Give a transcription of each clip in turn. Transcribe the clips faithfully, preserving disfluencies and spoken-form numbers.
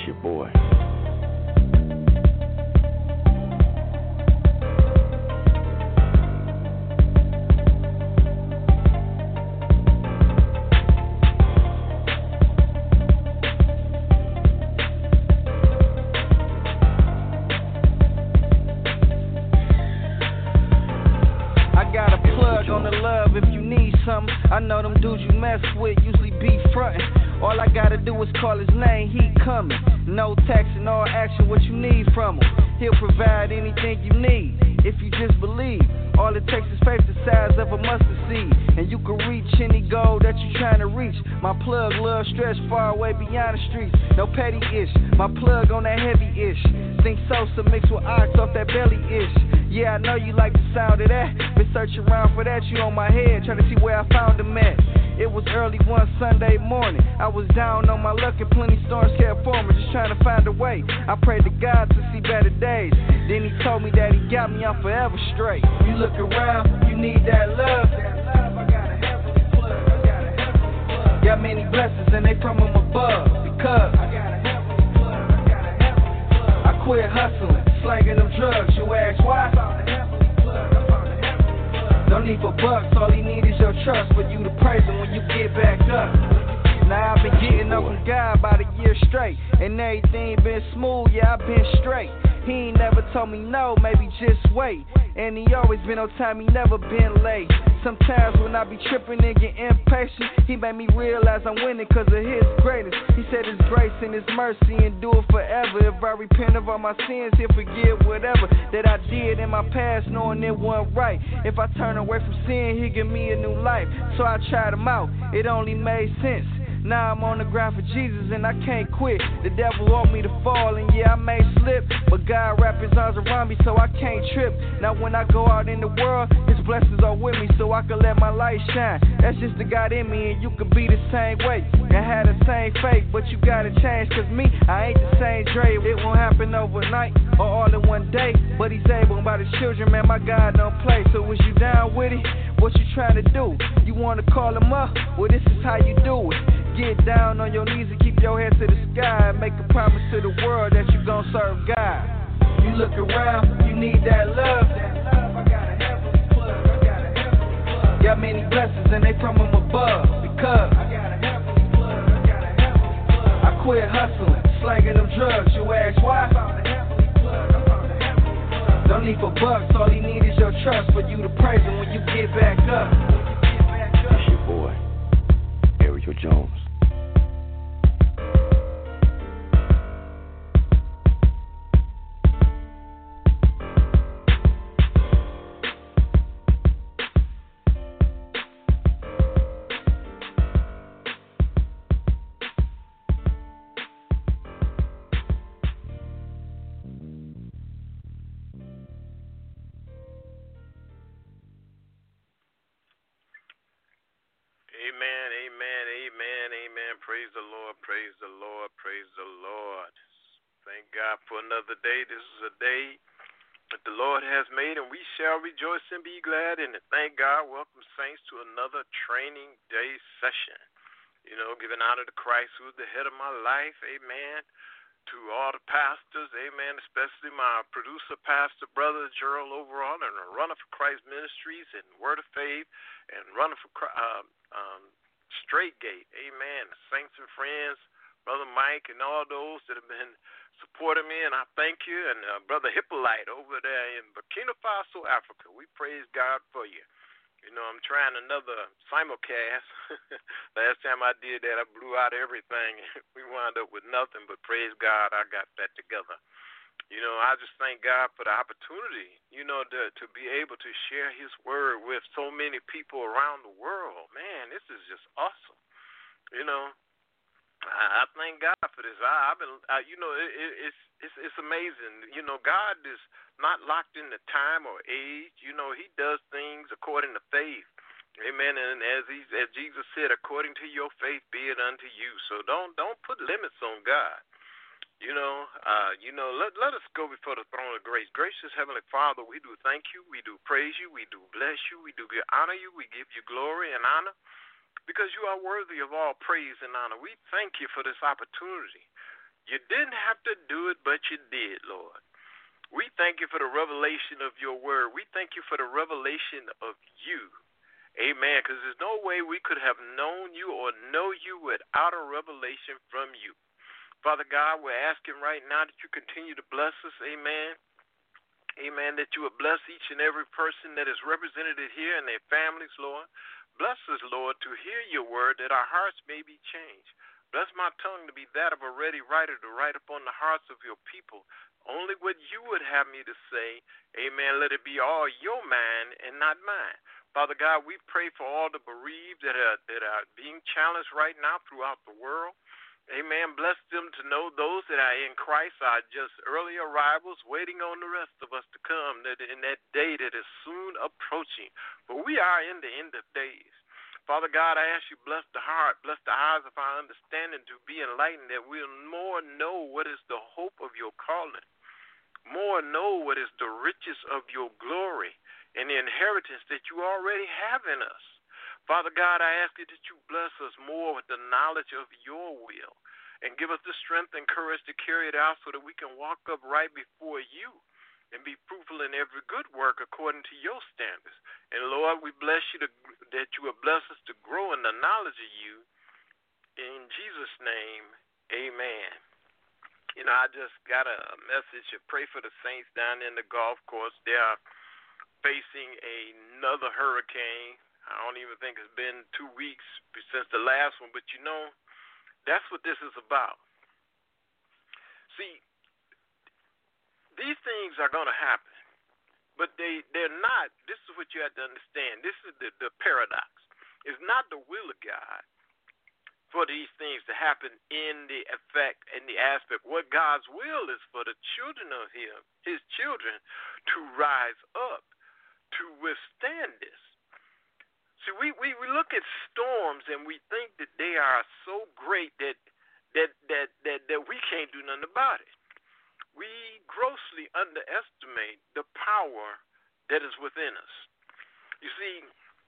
your boy. I know them dudes you mess with usually be frontin'. All I gotta do is call his name, he comin'. No text and all action, what you need from him. He'll provide anything you need, if you just believe. All it takes is faith the size of a mustard seed, and you can reach any goal that you tryna reach. My plug love stretch far away beyond the streets. No petty ish, my plug on that heavy ish. Think Sosa mixed with ox off that belly ish. Yeah, I know you like the sound of that. Been searching around for that, you on my head, trying to see where I found him at. It was early one Sunday morning. I was down on my luck and plenty storms kept forming, just trying to find a way. I prayed to God to see better days. Then he told me that he got me, I'm forever straight. You look around, you need that love. That love, I got a heavenly plug. I got a heavenly plug. Got many blessings and they from him above. Because I got a heavenly plug. I got a heavenly plug. I quit hustling, slanging them drugs. You ask why? I found a heavenly plug. I found a heavenly plug. No need for bucks, all he need is your trust for you to praise him when you get back up. Now I've been getting up with God about a year straight, and everything been smooth, yeah, I've been straight. He ain't never told me no, maybe just wait. And he always been on time, he never been late. Sometimes when I be tripping and get impatient, he made me realize I'm winning cause of his greatness. He said his grace and his mercy endure forever. If I repent of all my sins, he'll forgive whatever that I did in my past, knowing it wasn't right. If I turn away from sin, he'll give me a new life. So I tried him out, it only made sense. Now I'm on the ground for Jesus and I can't quit. The devil want me to fall and yeah, I may slip, but God wrap his arms around me so I can't trip. Now when I go out in the world, his blessings are with me so I can let my light shine. That's just the God in me and you could be the same way. I had the same faith, but you gotta change cause me, I ain't the same Dre. It won't happen overnight or all in one day, but he's able by the children, man, my God don't play. So was you down with it? What you trying to do? You wanna call him up? Well, this is how you do it. Get down on your knees and keep your head to the sky. Make a promise to the world that you gon' serve God. You look around, you need that love. That love, I got a heavenly plug. I got a heavenly plug. Got many blessings and they from him above. Because I got a heavenly plug. I got a heavenly plug. I quit hustling, slanging them drugs. You ask why? I found a heavenly plug. I found a heavenly plug. No need for bucks, all he need is your trust for you to praise him when you get back up. It's your boy, Ariel Jones. Amen, amen, amen, amen. Praise the Lord, praise the Lord, praise the Lord. Thank God for another day. This is a day that the Lord has made, and we shall rejoice and be glad in it. Thank God. Welcome, saints, to another training day session. You know, giving honor to Christ, who is the head of my life. Amen. To all the pastors, amen, especially my producer, Pastor Brother Gerald Overall, and a Runner for Christ Ministries and Word of Faith, and Runner for Christ, um, um, Straight Gate, amen. Saints and friends, Brother Mike, and all those that have been supporting me, and I thank you, and uh, Brother Hippolyte over there in Burkina Faso, Africa. We praise God for you. You know, I'm trying another simulcast. Last time I did that, I blew out everything. We wound up with nothing, but praise God, I got that together. You know, I just thank God for the opportunity, you know, to, to be able to share his word with so many people around the world. Man, this is just awesome. You know, I, I thank God for this. I, I've been, I, you know, it, it, it's, it's it's amazing. You know, God is not locked into time or age. You know, he does things according to faith. Amen. And as he, as Jesus said, according to your faith be it unto you. So don't don't put limits on God. You know, uh, you know, let let us go before the throne of grace. Gracious Heavenly Father, we do thank you, we do praise you, we do bless you, we do honor you, we give you glory and honor because you are worthy of all praise and honor. We thank you for this opportunity You didn't have to do it, but you did, Lord. We thank you for the revelation of your word. We thank you for the revelation of you. Amen. Because there's no way we could have known you or know you without a revelation from you. Father God, we're asking right now that you continue to bless us. Amen. Amen. That you would bless each and every person that is represented here and their families, Lord. Bless us, Lord, to hear your word that our hearts may be changed. Bless my tongue to be that of a ready writer to write upon the hearts of your people only what you would have me to say. Amen. Let it be all your mind and not mine. Father God, we pray for all the bereaved that are that are being challenged right now throughout the world. Amen. Bless them to know those that are in Christ are just early arrivals waiting on the rest of us to come that in that day that is soon approaching. For we are in the end of days. Father God, I ask you bless the heart, bless the eyes of our understanding to be enlightened, that we'll more know what is the hope of your calling, more know what is the riches of your glory and the inheritance that you already have in us. Father God, I ask you that you bless us more with the knowledge of your will and give us the strength and courage to carry it out so that we can walk up right before you and be fruitful in every good work according to your standards. And Lord, we bless you to, that you will bless us to grow in the knowledge of you. In Jesus' name, amen. You know, I just got a message to pray for the saints down in the golf course. They are facing another hurricane. I don't even think it's been two weeks since the last one, but you know, that's what this is about. See, these things are going to happen, but they, they're not. This is what you have to understand. This is the, the paradox. It's not the will of God for these things to happen in the effect, in the aspect. What God's will is for the children of him, his children, to rise up, to withstand this. See, we, we, we look at storms and we think that they are so great that that, that, that that we can't do nothing about it. We grossly underestimate the power that is within us. You see,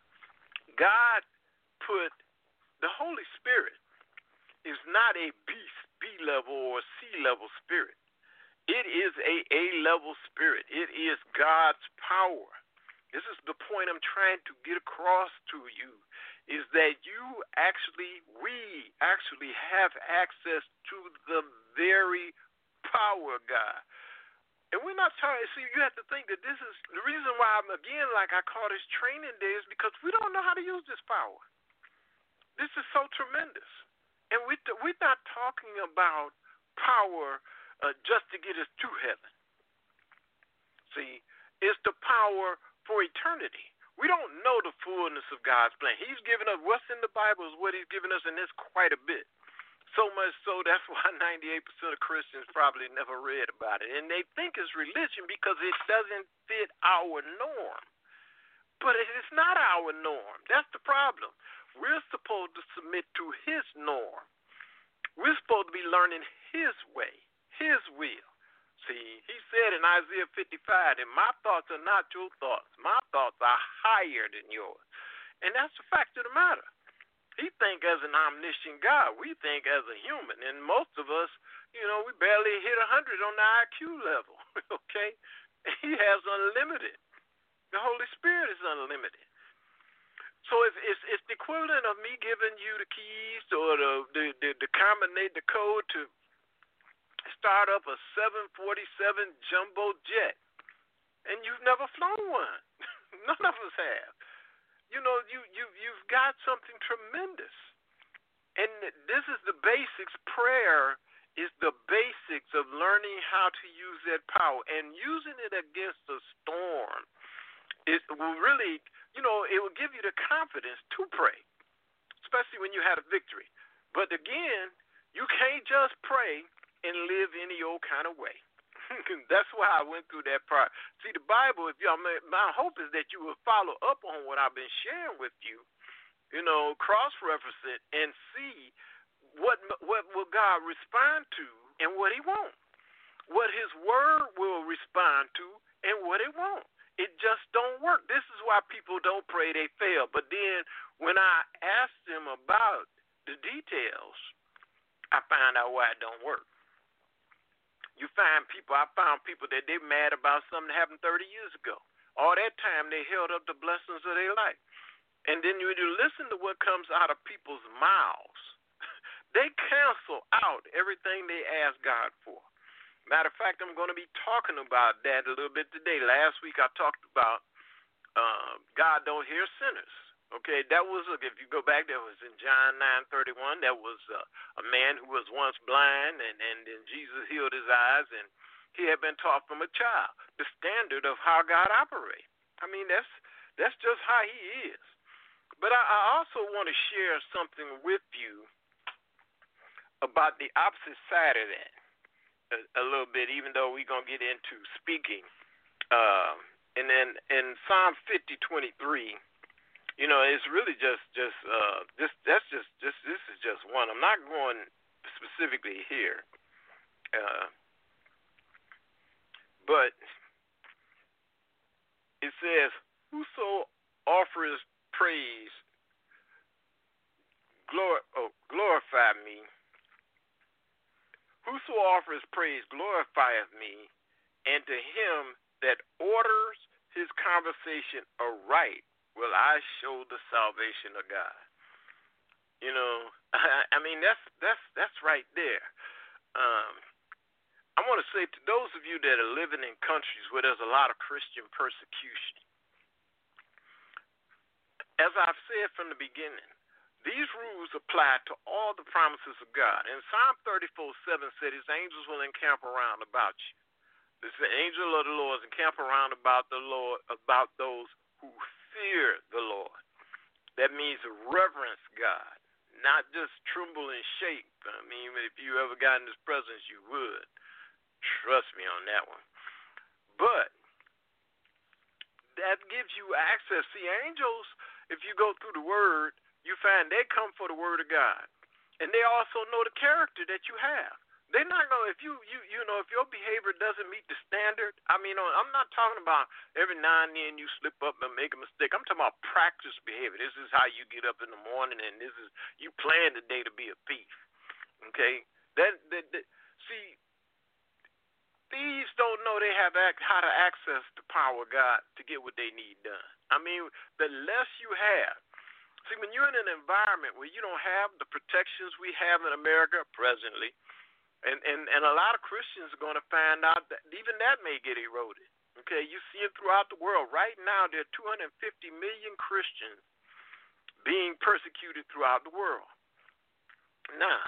God put the Holy Spirit is not a B, B-level or C-level spirit. It is a A-level spirit. It is God's power. This is the point I'm trying to get across to you, is that you actually, we actually have access to the very power of God. And we're not talking, see, you have to think that this is the reason why I'm, again, like I call this training day, is because we don't know how to use this power. This is so tremendous. And we, we're not talking about power uh, just to get us to heaven. See, it's the power for eternity. We don't know the fullness of God's plan. He's given us, what's in the Bible is what he's given us, and it's quite a bit. So much so, that's why ninety-eight percent of Christians probably never read about it. And they think it's religion because it doesn't fit our norm. But it's not our norm. That's the problem. We're supposed to submit to his norm. We're supposed to be learning his way, his will. See, he said in Isaiah fifty-five that my thoughts are not your thoughts. My thoughts are higher than yours. And that's the fact of the matter. He think as an omniscient God. We think as a human. And most of us, you know, we barely hit one hundred on the I Q level, okay? He has unlimited. The Holy Spirit is unlimited. So it's, it's, it's the equivalent of me giving you the keys or the, the, the, the combinate the code to start up a seven forty-seven jumbo jet. And you've never flown one. None of us have. You know, you, you, you've got something tremendous. And this is the basics. Prayer is the basics of learning how to use that power. And using it against a storm, it will really, you know, it will give you the confidence to pray, especially when you have a victory. But again, you can't just pray and live any old kind of way. That's why I went through that part. See, the Bible, if y'all, my hope is that you will follow up on what I've been sharing with you, you know, cross-reference it and see what what will God respond to and what he won't, what his word will respond to and what it won't. It just don't work. This is why people don't pray, they fail. But then when I ask them about the details, I find out why it don't work. people, I found people that they mad about something that happened thirty years ago. All that time they held up the blessings of their life. And then when you listen to what comes out of people's mouths, they cancel out everything they ask God for. Matter of fact, I'm going to be talking about that a little bit today. Last week I talked about uh, God don't hear sinners. Okay, that was, if you go back, that was in John nine thirty-one. That was uh, a man who was once blind, and, and then Jesus healed his eyes, and he had been taught from a child the standard of how God operates. I mean, that's that's just how he is. But I, I also want to share something with you about the opposite side of that a, a little bit, even though we're going to get into speaking. Uh, and then in Psalm fifty twenty-three, you know, it's really just, just, uh, this, that's just, just, this is just one. I'm not going specifically here. Uh, but it says, whoso offers praise, glor- oh, glorify me. Whoso offers praise glorifieth me, and to him that orders his conversation aright will I show the salvation of God. You know, I, I mean, that's that's that's right there. Um, I want to say to those of you that are living in countries where there's a lot of Christian persecution, as I've said from the beginning, these rules apply to all the promises of God. And Psalm thirty-four seven said his angels will encamp around about you. This the angel of the Lord encamp around about the Lord, about those who fear the Lord. That means reverence God, not just tremble and shake. I mean, if you ever got in his presence, you would. Trust me on that one. But that gives you access. See, angels, if you go through the word, you find they come for the word of God. And they also know the character that you have. They're not going to, if you, you, you know, if your behavior doesn't meet the standard, I mean, I'm not talking about every now and then you slip up and make a mistake. I'm talking about practice behavior. This is how you get up in the morning, and this is, you plan today to be a thief. Okay? That, that, that see, thieves don't know they have act, how to access the power of God to get what they need done. I mean, the less you have. See, when you're in an environment where you don't have the protections we have in America presently, And, and and a lot of Christians are going to find out that even that may get eroded. Okay, you see it throughout the world. Right now, there are two hundred fifty million Christians being persecuted throughout the world. Now,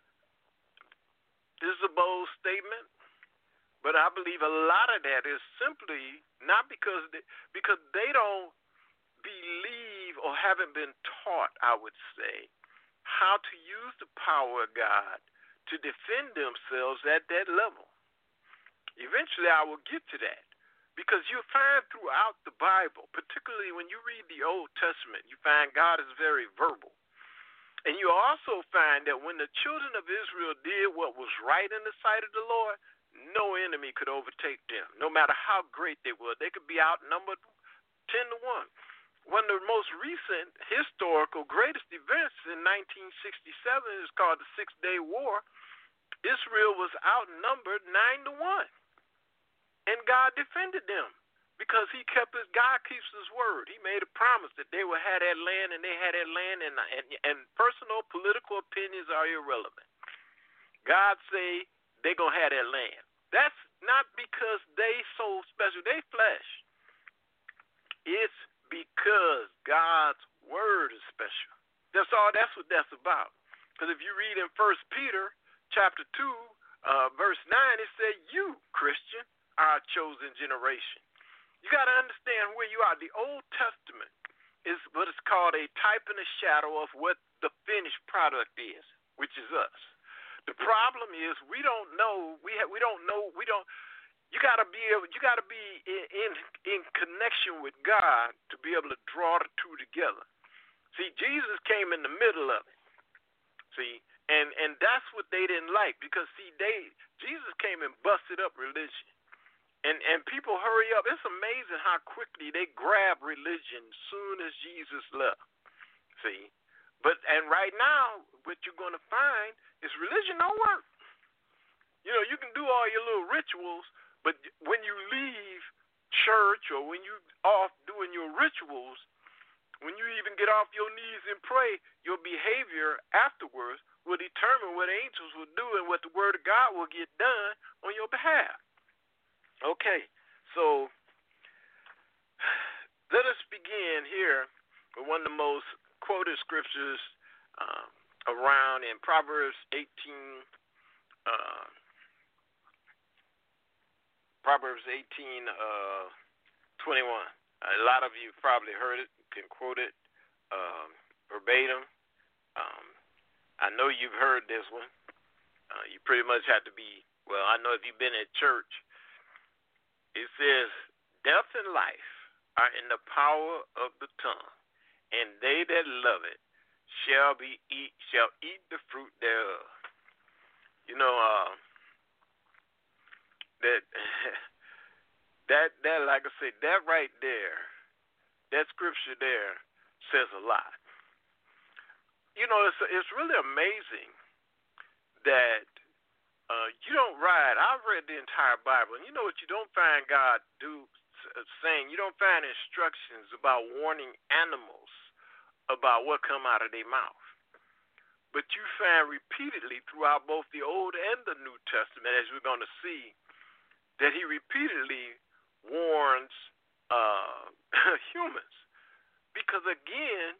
this is a bold statement, but I believe a lot of that is simply not because they, because they don't believe or haven't been taught, I would say, how to use the power of God to defend themselves at that level. Eventually, I will get to that, because you'll find throughout the Bible, particularly when you read the Old Testament, you find God is very verbal. And you also find that when the children of Israel did what was right in the sight of the Lord, no enemy could overtake them, no matter how great they were. They could be outnumbered ten to one. One of the most recent historical greatest events in nineteen sixty-seven is called the Six-Day War. Israel was outnumbered nine to one, and God defended them because He kept His. God keeps His word. He made a promise that they would have that land, and they had that land, and and, and personal political opinions are irrelevant. God say they gonna have that land. That's not because they so special. They flesh. It's because God's word is special. That's all. That's what that's about. Because if you read in First Peter chapter two, uh, verse nine, it says, "You, Christian, are a chosen generation." You got to understand where you are. The Old Testament is what is called a type and a shadow of what the finished product is, which is us. The problem is we don't know. We ha- we don't know. We don't. You gotta be able. You gotta be in, in in connection with God to be able to draw the two together. See, Jesus came in the middle of it. See, and and that's what they didn't like, because see, they Jesus came and busted up religion, and and people hurry up. It's amazing how quickly they grab religion soon as Jesus left. See, but and right now, what you're gonna find is religion don't work. You know, you can do all your little rituals, but when you leave church or when you off doing your rituals, when you even get off your knees and pray, your behavior afterwards will determine what angels will do and what the word of God will get done on your behalf. Okay, so let us begin here with one of the most quoted scriptures uh, around in Proverbs eighteen, uh, Proverbs eighteen, uh, twenty-one. A lot of you probably heard it, can quote it um, verbatim. Um, I know you've heard this one. Uh, you pretty much have to be, well, I know if you've been at church, it says, death and life are in the power of the tongue, and they that love it shall be eat shall eat the fruit thereof. You know, uh, that that that like I said, that right there, that scripture there says a lot. You know, it's it's really amazing that uh, you don't ride. I've read the entire Bible, and you know what you don't find God do saying. You don't find instructions about warning animals about what come out of their mouth. But you find repeatedly throughout both the Old and the New Testament, as we're going to see, that he repeatedly warns uh, humans. Because, again,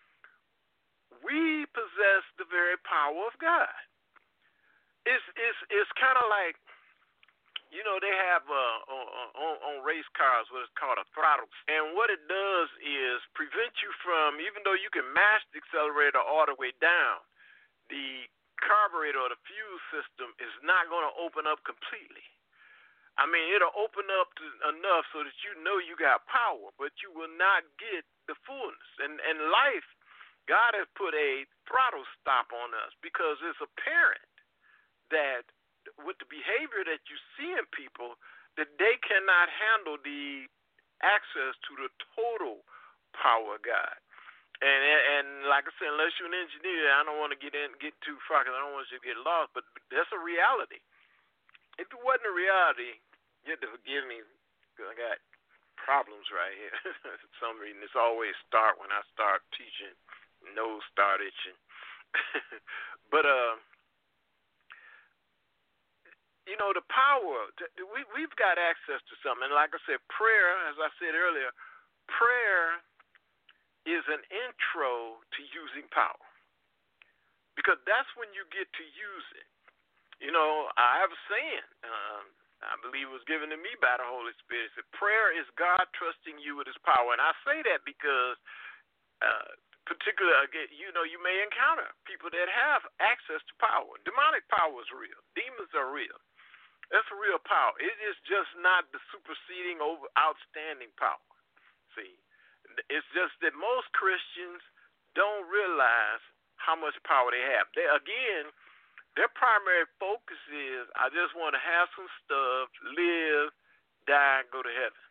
we possess the very power of God. It's it's it's kind of like, you know, they have uh, on, on race cars what is called a throttle. And what it does is prevent you from, even though you can mash the accelerator all the way down, the carburetor or the fuel system is not going to open up completely. I mean, it'll open up to enough so that you know you got power, but you will not get the fullness. And in life, God has put a throttle stop on us because it's apparent that with the behavior that you see in people, that they cannot handle the access to the total power of God. And and like I said, unless you're an engineer, I don't want to get in get too far because I don't want you to get lost. But that's a reality. If it wasn't a reality, you have to forgive me because I got problems right here. For some reason, it's always start when I start teaching, nose start itching. But uh. You know, the power, we, we've got access to something. And like I said, prayer, as I said earlier, prayer is an intro to using power. Because that's when you get to use it. You know, I have a saying, um, I believe it was given to me by the Holy Spirit. It said, prayer is God trusting you with his power. And I say that because, uh, particularly, you know, you may encounter people that have access to power. Demonic power is real. Demons are real. That's a real power. It is just not the superseding, over outstanding power. See, it's just that most Christians don't realize how much power they have. They, again, their primary focus is, I just want to have some stuff, live, die, and go to heaven.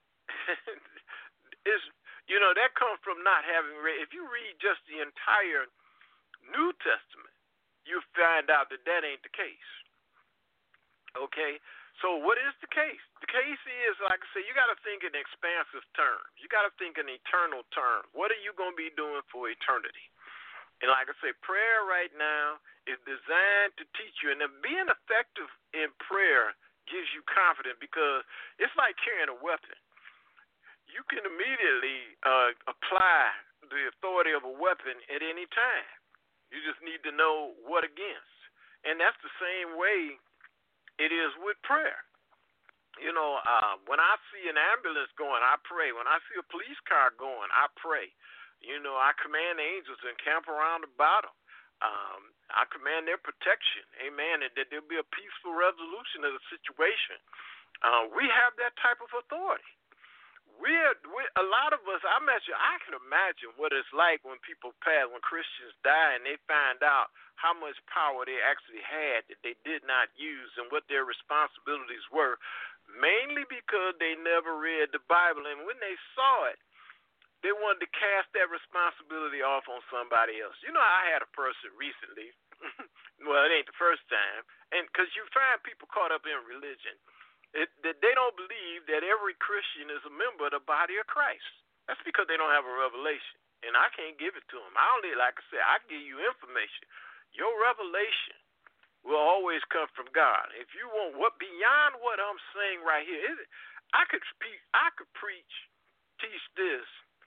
It's, you know, that comes from not having read. If you read just the entire New Testament, you'll find out that that ain't the case. Okay? So what is the case? The case is, like I said, you got to think in expansive terms. You got to think in eternal terms. What are you going to be doing for eternity? And like I say, prayer right now is designed to teach you. And then being effective in prayer gives you confidence because it's like carrying a weapon. You can immediately uh, apply the authority of a weapon at any time. You just need to know what against. And that's the same way it is with prayer. You know, uh, when I see an ambulance going, I pray. When I see a police car going, I pray. You know, I command the angels to encamp around about them. Um, I command their protection. Amen. And that there'll be a peaceful resolution of the situation. Uh, we have that type of authority. We're, we're a lot of us. I imagine. I can imagine what it's like when people pass, when Christians die, and they find out how much power they actually had that they did not use, and what their responsibilities were, mainly because they never read the Bible, and when they saw it, they wanted to cast that responsibility off on somebody else. You know, I had a person recently. well, it ain't the first time, and because you find people caught up in religion, it, that they don't believe that every Christian is a member of the body of Christ. That's because they don't have a revelation, and I can't give it to them. I only, like I said, I give you information. Your revelation will always come from God. If you want what beyond what I'm saying right here, is I could speak, I could preach, teach this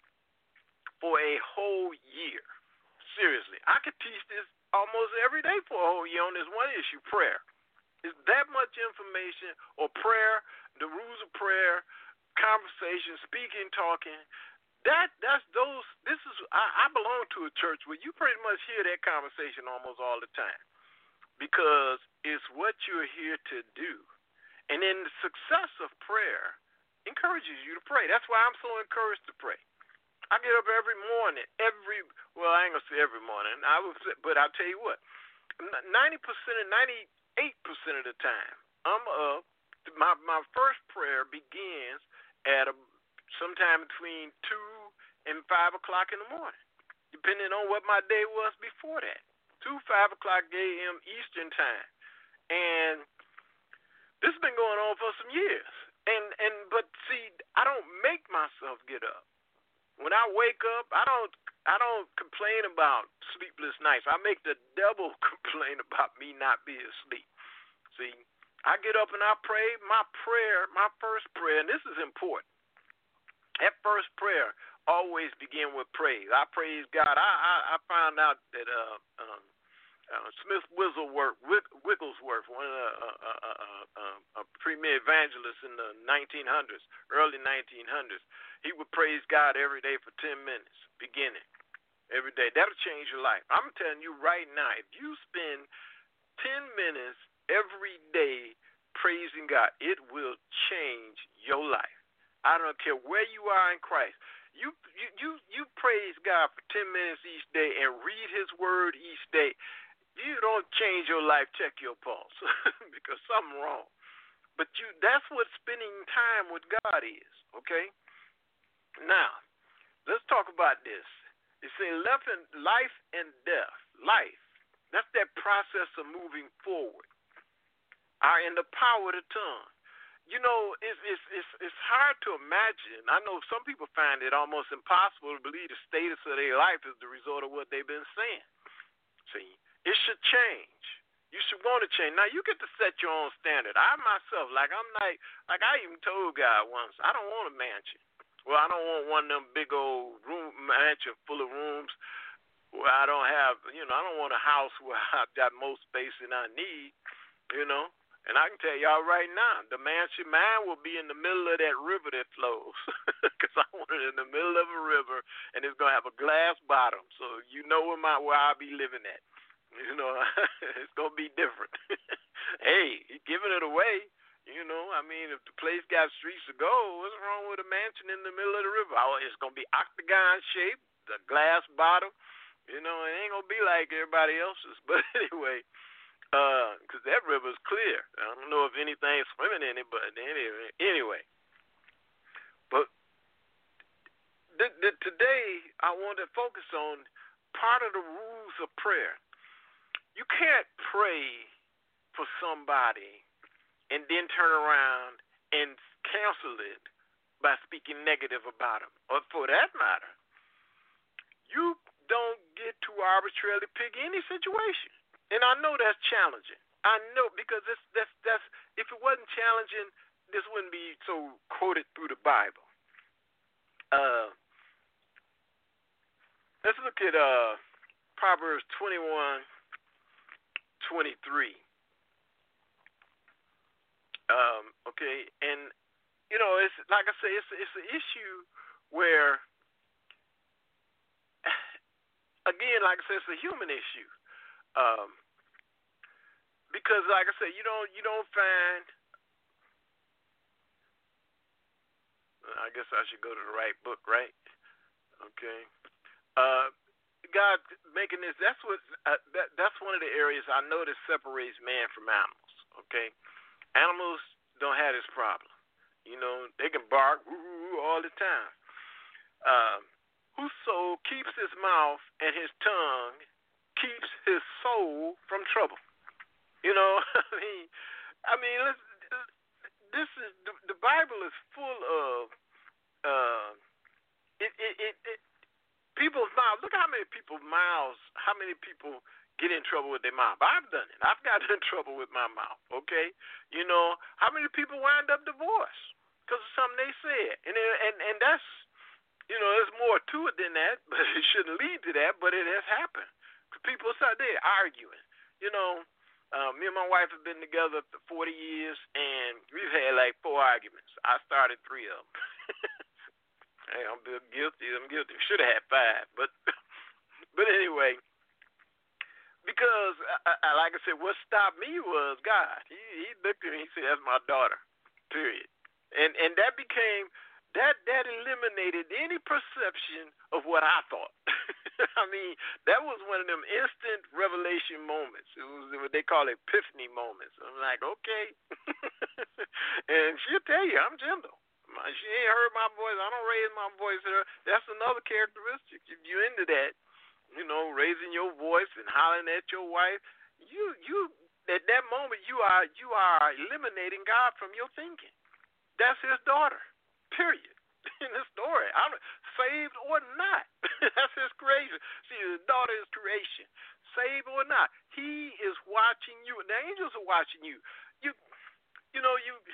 for a whole year. Seriously, I could teach this almost every day for a whole year on this one issue, prayer. Is that much information, or prayer, the rules of prayer, conversation, speaking, talking. That that's those. This is I, I belong to a church where you pretty much hear that conversation almost all the time, because it's what you're here to do. And then the success of prayer encourages you to pray. That's why I'm so encouraged to pray. I get up every morning, every, well, I ain't going to say every morning, I would say, but I'll tell you what, ninety percent and ninety-eight percent of the time, I'm up. My, my first prayer begins at a, sometime between two and five o'clock in the morning, depending on what my day was before that. two, five o'clock a m. Eastern time. And this has been going on for some years. And, and but see, I don't make myself get up. When I wake up, I don't I don't complain about sleepless nights. I make the devil complain about me not being asleep. See, I get up and I pray. My prayer, my first prayer, and this is important. That first prayer always begin with praise. I praise God. I I, I found out that uh, um, uh, Smith Wigglesworth, Wigglesworth, one of the uh, uh, uh, uh, uh, premier evangelists in the nineteen hundreds, early nineteen hundreds, he would praise God every day for ten minutes, beginning every day. That'll change your life. I'm telling you right now, if you spend ten minutes every day praising God, it will change your life. I don't care where you are in Christ. You you you, you praise God for ten minutes each day and read His Word each day. You don't change your life, check your pulse because something wrong. But you that's what spending time with God is, okay? Now, let's talk about this. It says life and death. Life, that's that process of moving forward, are in the power of the tongue. You know, it's, it's, it's, it's hard to imagine. I know some people find it almost impossible to believe the status of their life is the result of what they've been saying. See, it should change. You should want to change. Now, you get to set your own standard. I myself, like I'm like, like I even told God once, I don't want a mansion. Well, I don't want one of them big old room mansion full of rooms where I don't have, you know, I don't want a house where I've got more space than I need, you know. And I can tell y'all right now, the mansion, mine will be in the middle of that river that flows, because I want it in the middle of a river, and it's gonna have a glass bottom, so you know where my where I'll be living at. You know, it's gonna be different. Hey, you're giving it away. You know, I mean, if the place got streets to go, what's wrong with a mansion in the middle of the river? Oh, it's going to be octagon shaped, the glass bottom. You know, it ain't going to be like everybody else's. But anyway, because uh, that river's clear. I don't know if anything's swimming in it, but anyway. anyway. But th- th- today, I want to focus on part of the rules of prayer. You can't pray for somebody and then turn around and cancel it by speaking negative about them. Or for that matter, you don't get to arbitrarily pick any situation. And I know that's challenging. I know, because it's, that's, that's, if it wasn't challenging, this wouldn't be so quoted through the Bible. Uh, let's look at uh, Proverbs twenty-one twenty-three. Um, okay, and you know, it's like I say, it's it's an issue where, again, like I said, it's a human issue, um, because, like I said, you don't you don't find. I guess I should go to the right book, right? Okay, uh, God making this. That's what uh, that that's one of the areas I know that separates man from animals. Okay. Animals don't have this problem. You know, they can bark woo, all the time. Um, whoso keeps his mouth and his tongue keeps his soul from trouble. You know, I mean, I mean, let's, this is the, the Bible is full of uh, it, it, it, it. People's mouths. Look how many people's mouths. How many people get in trouble with their mouth? I've done it. I've gotten in trouble with my mouth. Okay, you know, how many people wind up divorced because of something they said, and and and that's, you know, there's more to it than that, but it shouldn't lead to that. But it has happened. People start there arguing. You know. Uh, me and my wife have been together for forty years, and we've had like four arguments. I started three of them. Hey, I'm guilty. I'm guilty. Should have had five, but but anyway, because I, I, like I said, what stopped me was God. He, he looked at me. He said, "That's my daughter." Period. And and that became that that eliminated any perception of what I thought. I mean, that was one of them instant revelation moments. It was what they call epiphany moments. I'm like, okay. And she'll tell you, I'm gentle. She ain't heard my voice. I don't raise my voice at her. That's another characteristic. If you're into that, you know, raising your voice and hollering at your wife, you you at that moment you are you are eliminating God from your thinking. That's his daughter. Period. In the story, I'm saved or not. That's his creation. See, his daughter is creation. Saved or not, he is watching you. The angels are watching you. You, you know, you,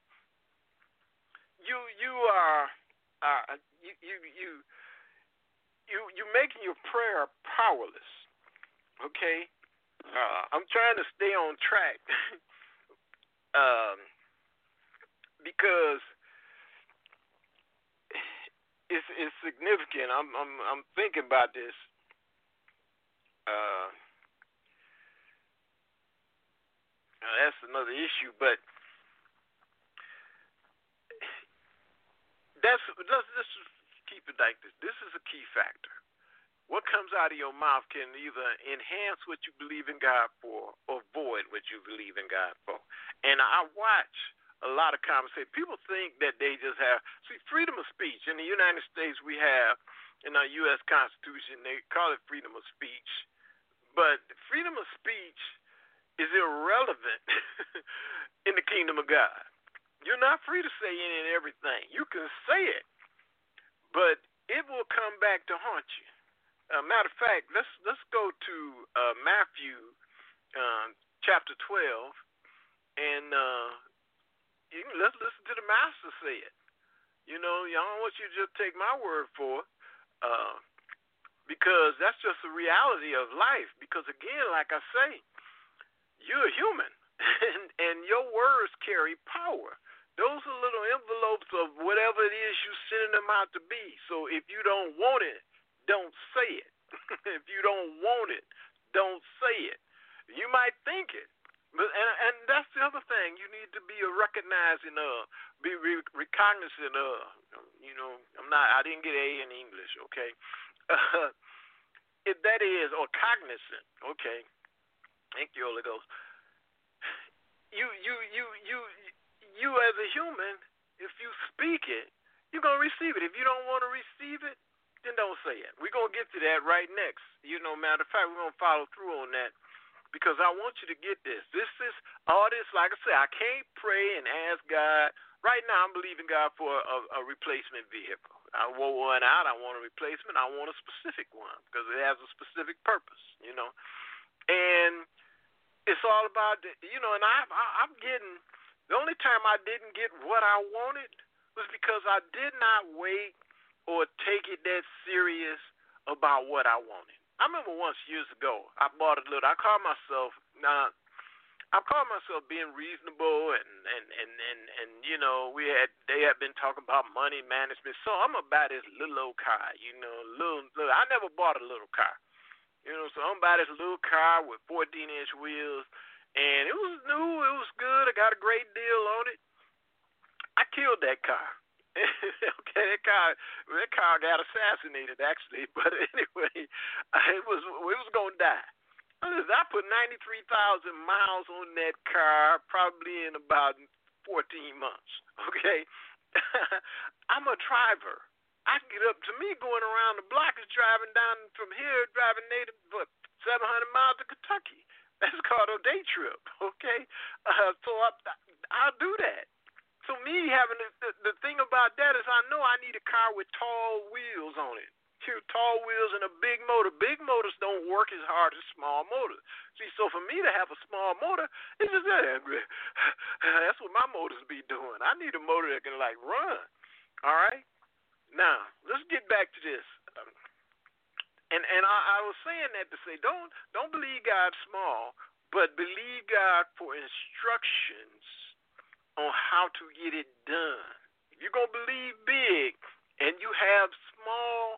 you, you are, uh, you, you, you, you, you making your prayer powerless. Okay, uh, I'm trying to stay on track, um, because. It's, it's significant. I'm I'm I'm thinking about this. Uh, that's another issue, but that's let's, let's keep it like this. This is a key factor. What comes out of your mouth can either enhance what you believe in God for or void what you believe in God for. And I watch a lot of conversation. People think that they just have, see, freedom of speech. In the United States, we have, in our U S Constitution, they call it freedom of speech. But freedom of speech is irrelevant in the kingdom of God. You're not free to say any and everything. You can say it, but it will come back to haunt you. Uh, matter of fact, let's let's go to uh, Matthew uh, chapter twelve, and uh, you can, let's listen to the Master say it. You know, I don't want you to just take my word for it, uh, because that's just the reality of life. Because again, like I say, you're a human, and, and your words carry power. Those are little envelopes of whatever it is you're sending them out to be. So if you don't want it, don't say it. If you don't want it, don't say it. You might think it, but and, and that's the other thing. You need to be a recognizing of, be re- recognizant of. You know, I'm not. I didn't get A in English. Okay, uh, if that is or cognizant. Okay, thank you, Holy Ghost. You, you, you, you, you as a human, if you speak it, you're gonna receive it. If you don't want to receive it, then don't say it. We're going to get to that right next. You know, matter of fact, we're going to follow through on that because I want you to get this. This is all this, like I said, I can't pray and ask God. Right now, I'm believing God for a, a replacement vehicle. I wore one out. I want a replacement. I want a specific one because it has a specific purpose, you know. And it's all about, the, you know, and I, I, I'm getting, the only time I didn't get what I wanted was because I did not wait or take it that serious about what I wanted. I remember once years ago, I bought a little, I called myself, now, I called myself being reasonable and, and, and, and, and, you know, we had, they had been talking about money management, so I'm going to buy this little old car, you know, little, little, I never bought a little car, you know, so I'm going to buy this little car with fourteen inch wheels, and it was new, it was good, I got a great deal on it. I killed that car. Okay, that car, that car got assassinated actually, but anyway, it was it was gonna die. I put ninety-three thousand miles on that car, probably in about fourteen months. Okay, I'm a driver. I get up to me going around the block is driving down from here, driving native, but seven hundred miles to Kentucky. That's called a day trip, okay? Uh, so I, I'll do that. So me having the, the, the thing about that is I know I need a car with tall wheels on it. Two tall wheels and a big motor. Big motors don't work as hard as small motors. See, so for me to have a small motor, it's just that. That's what my motors be doing. I need a motor that can, like, run. All right? Now, let's get back to this. Um, and and I, I was saying that to say, don't don't believe God small, but believe God for instructions on how to get it done. If you're going to believe big and you have small,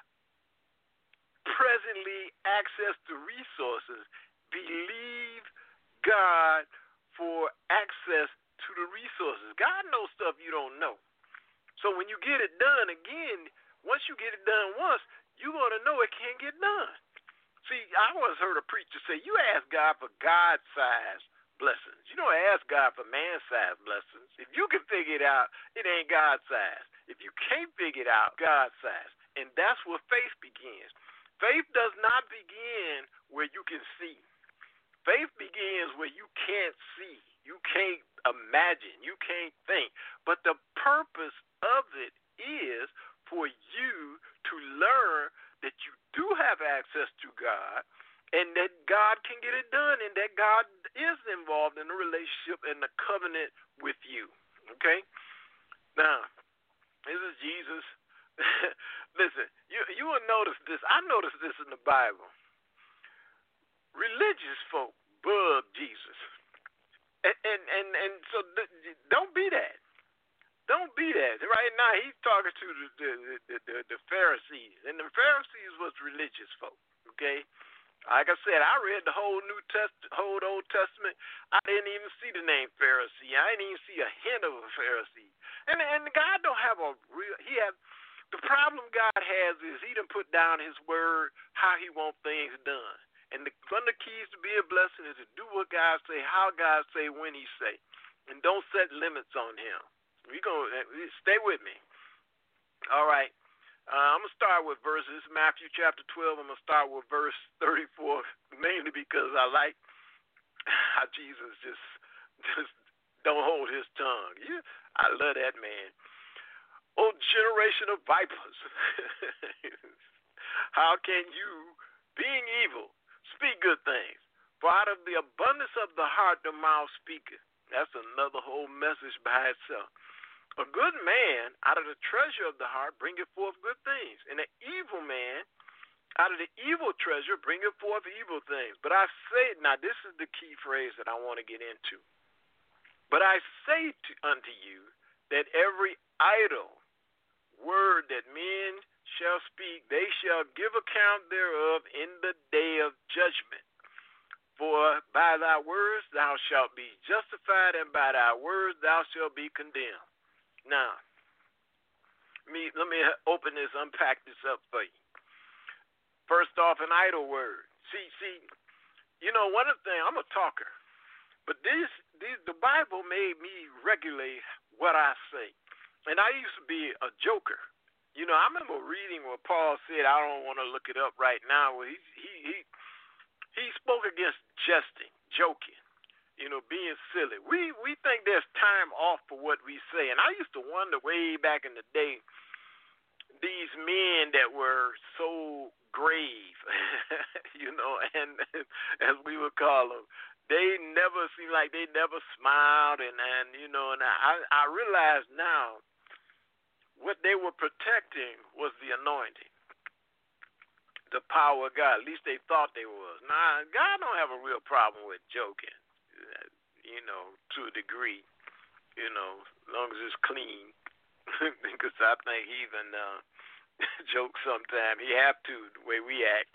presently access to resources, believe God for access to the resources. God knows stuff you don't know. So when you get it done again, once you get it done once, you're going to know it can't get done. See, I once heard a preacher say, you ask God for God-sized blessings. You don't ask God for man-sized blessings. If you can figure it out, it ain't God-sized. If you can't figure it out, God-sized. And that's where faith begins. Faith does not begin where you can see. Faith begins where you can't see. You can't imagine. You can't think. But the purpose of it is for you to learn that you do have access to God and that God can get it done and that God is involved in the relationship and the covenant with you. Okay? Now, this is Jesus. Listen, you you will notice this. I noticed this in the Bible. Religious folk bug Jesus. And and, and, and so th- don't be that. Don't be that. Right now, he's talking to the the, the, the the Pharisees. And the Pharisees was religious folk, okay? Like I said, I read the whole New Testament, whole Old Testament. I didn't even see the name Pharisee. I didn't even see a hint of a Pharisee. And and God don't have a real. He have the problem God has is He done put down His word how He want things done. And the, one of the keys to be a blessing is to do what God say, how God say, when He say, and don't set limits on Him. We gonna stay with me. All right. Uh, I'm going to start with verses, Matthew chapter twelve. I'm going to start with verse thirty-four, mainly because I like how Jesus just just don't hold his tongue. Yeah, I love that man. Oh, generation of vipers, how can you, being evil, speak good things? For out of the abundance of the heart the mouth speaketh. That's another whole message by itself. A good man, out of the treasure of the heart, bringeth forth good things. And an evil man, out of the evil treasure, bringeth forth evil things. But I say, now this is the key phrase that I want to get into. But I say to, unto you that every idle word that men shall speak, they shall give account thereof in the day of judgment. For by thy words thou shalt be justified, and by thy words thou shalt be condemned. Now, me, let me open this, unpack this up for you. First off, an idle word. See, see, you know, one of the things, I'm a talker, but this, this, the Bible made me regulate what I say. And I used to be a joker. You know, I remember reading what Paul said. I don't want to look it up right now. He, he, he, he spoke against jesting, joking. You know, being silly. We we think there's time off for what we say. And I used to wonder way back in the day, these men that were so grave, you know, and as we would call them, they never seemed like they never smiled. And, and you know, and I, I realize now what they were protecting was the anointing, the power of God. At least they thought they was. Now, God don't have a real problem with joking. You know, to a degree, you know, as long as it's clean. Because I think he even uh, jokes sometimes. He have to, the way we act.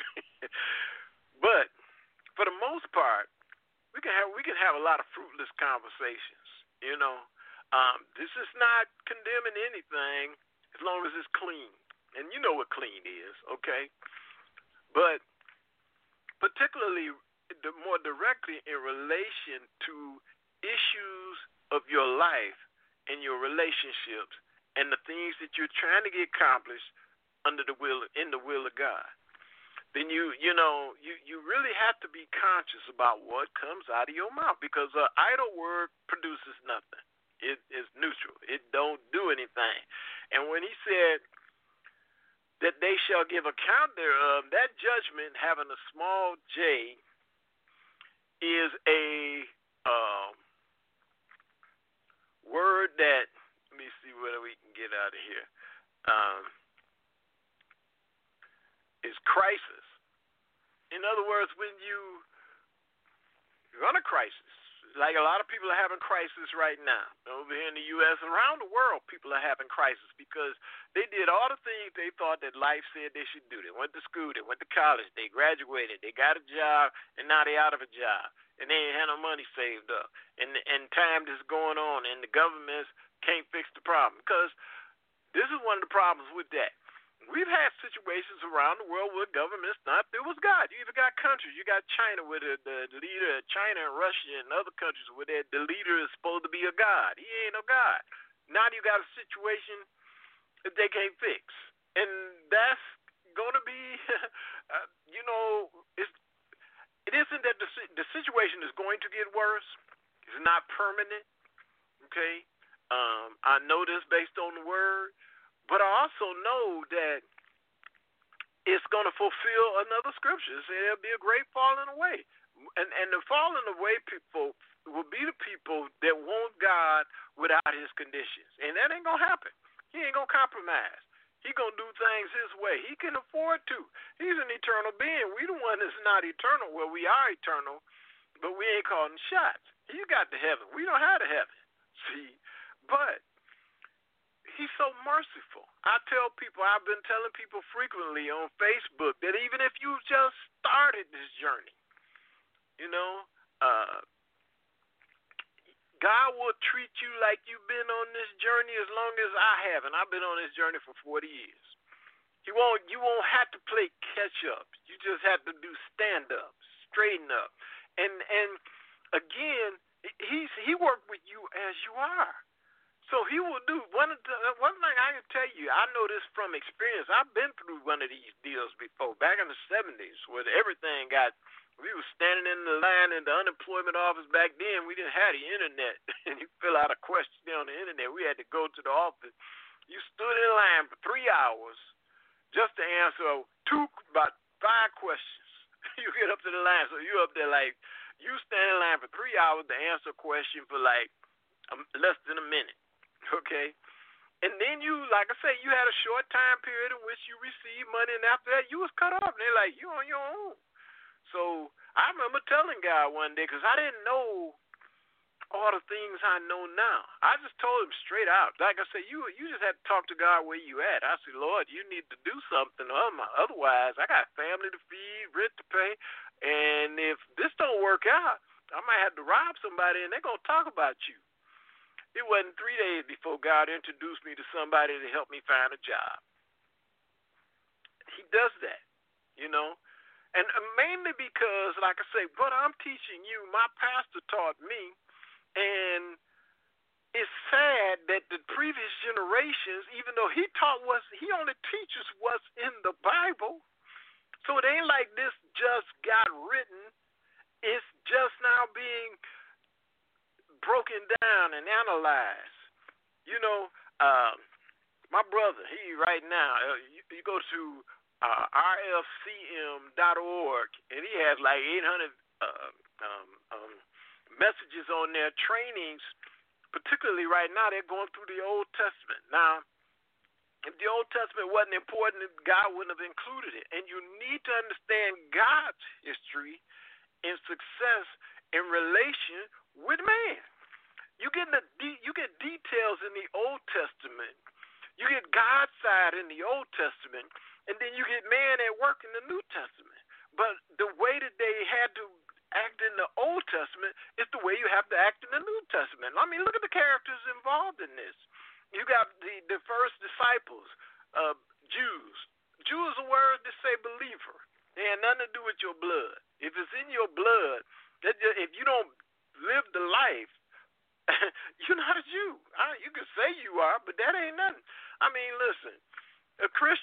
But for the most part, we can have we can have a lot of fruitless conversations. You know, um, this is not condemning anything as long as it's clean. And you know what clean is, okay? But particularly the more directly in relation to issues of your life and your relationships and the things that you're trying to get accomplished under the will in the will of God. then you you know you, you really have to be conscious about what comes out of your mouth, because an idle word produces nothing. It is neutral. It don't do anything. And when he said that they shall give account thereof, that judgment having a small j is a um, word that, let me see what we can get out of here. Um, is crisis. In other words, when you run a crisis, like a lot of people are having crisis right now over here in the U S, around the world, people are having crisis because they did all the things they thought that life said they should do. They went to school, they went to college, they graduated, they got a job, and now they out of a job, and they ain't had no money saved up, and and time is going on, and the governments can't fix the problem, because this is one of the problems with that. We've had situations around the world where governments not there was God. You even got countries. You got China with the, the leader, China and Russia and other countries where the leader is supposed to be a God. He ain't no God. Now you got a situation that they can't fix, and that's going to be, uh, you know, it's, it isn't that the the situation is going to get worse. It's not permanent. Okay, um, I know this based on the word. But I also know that it's going to fulfill another scripture. It says there'll be a great falling away. And and the falling away people will be the people that want God without his conditions. And that ain't going to happen. He ain't going to compromise. He going to do things his way. He can afford to. He's an eternal being. We the one that's not eternal. Well, we are eternal, but we ain't calling shots. He got to heaven. We don't have to heaven. See? But he's so merciful. I tell people, I've been telling people frequently on Facebook that even if you just started this journey, you know, uh, God will treat you like you've been on this journey as long as I have, and I've been on this journey for forty years. He won't. You won't have to play catch up. You just have to do stand up, straighten up, and and again, he's he worked with you as you are. So he will do one of the, one thing I can tell you. I know this from experience. I've been through one of these deals before, back in the seventies, where everything got. We were standing in the line in the unemployment office back then. We didn't have the internet, and you fill out a question on the internet. We had to go to the office. You stood in line for three hours just to answer two, about five questions. You get up to the line, so you up there like you stand in line for three hours to answer a question for like um, less than a minute. Okay, and then you, like I say, you had a short time period in which you received money, and after that, you was cut off. And they're like, you on your own. So I remember telling God one day, because I didn't know all the things I know now. I just told him straight out. Like I said, you you just had to talk to God where you at. I said, Lord, you need to do something. Otherwise, I got family to feed, rent to pay, and if this don't work out, I might have to rob somebody, and they're going to talk about you. It wasn't three days before God introduced me to somebody to help me find a job. He does that, you know. And mainly because, like I say, what I'm teaching you, my pastor taught me, and it's sad that the previous generations, even though he taught what's, he only teaches what's in the Bible. So it ain't like this just got written. It's just now being broken down and analyzed. You know, uh, my brother, he right now, uh, you, you go to uh, R F C M dot org, and he has like eight hundred uh, um, um, messages on their trainings. Particularly right now, they're going through the Old Testament. Now, if the Old Testament wasn't important, God wouldn't have included it. And you need to understand God's history and success in relation with man. You get the de- you get details in the Old Testament. You get God's side in the Old Testament, and then you get man at work in the New Testament. But the way that they had to act in the Old Testament is the way you have to act in the New Testament. I mean, look at the characters involved in this. You got the, the first disciples, uh, Jews. Jew is a word to say believer. It had nothing to do with your blood. If it's in your blood, that just, if you don't live the life, you're not a Jew. I, you can say you are, but that ain't nothing. I mean, listen, a Christian, you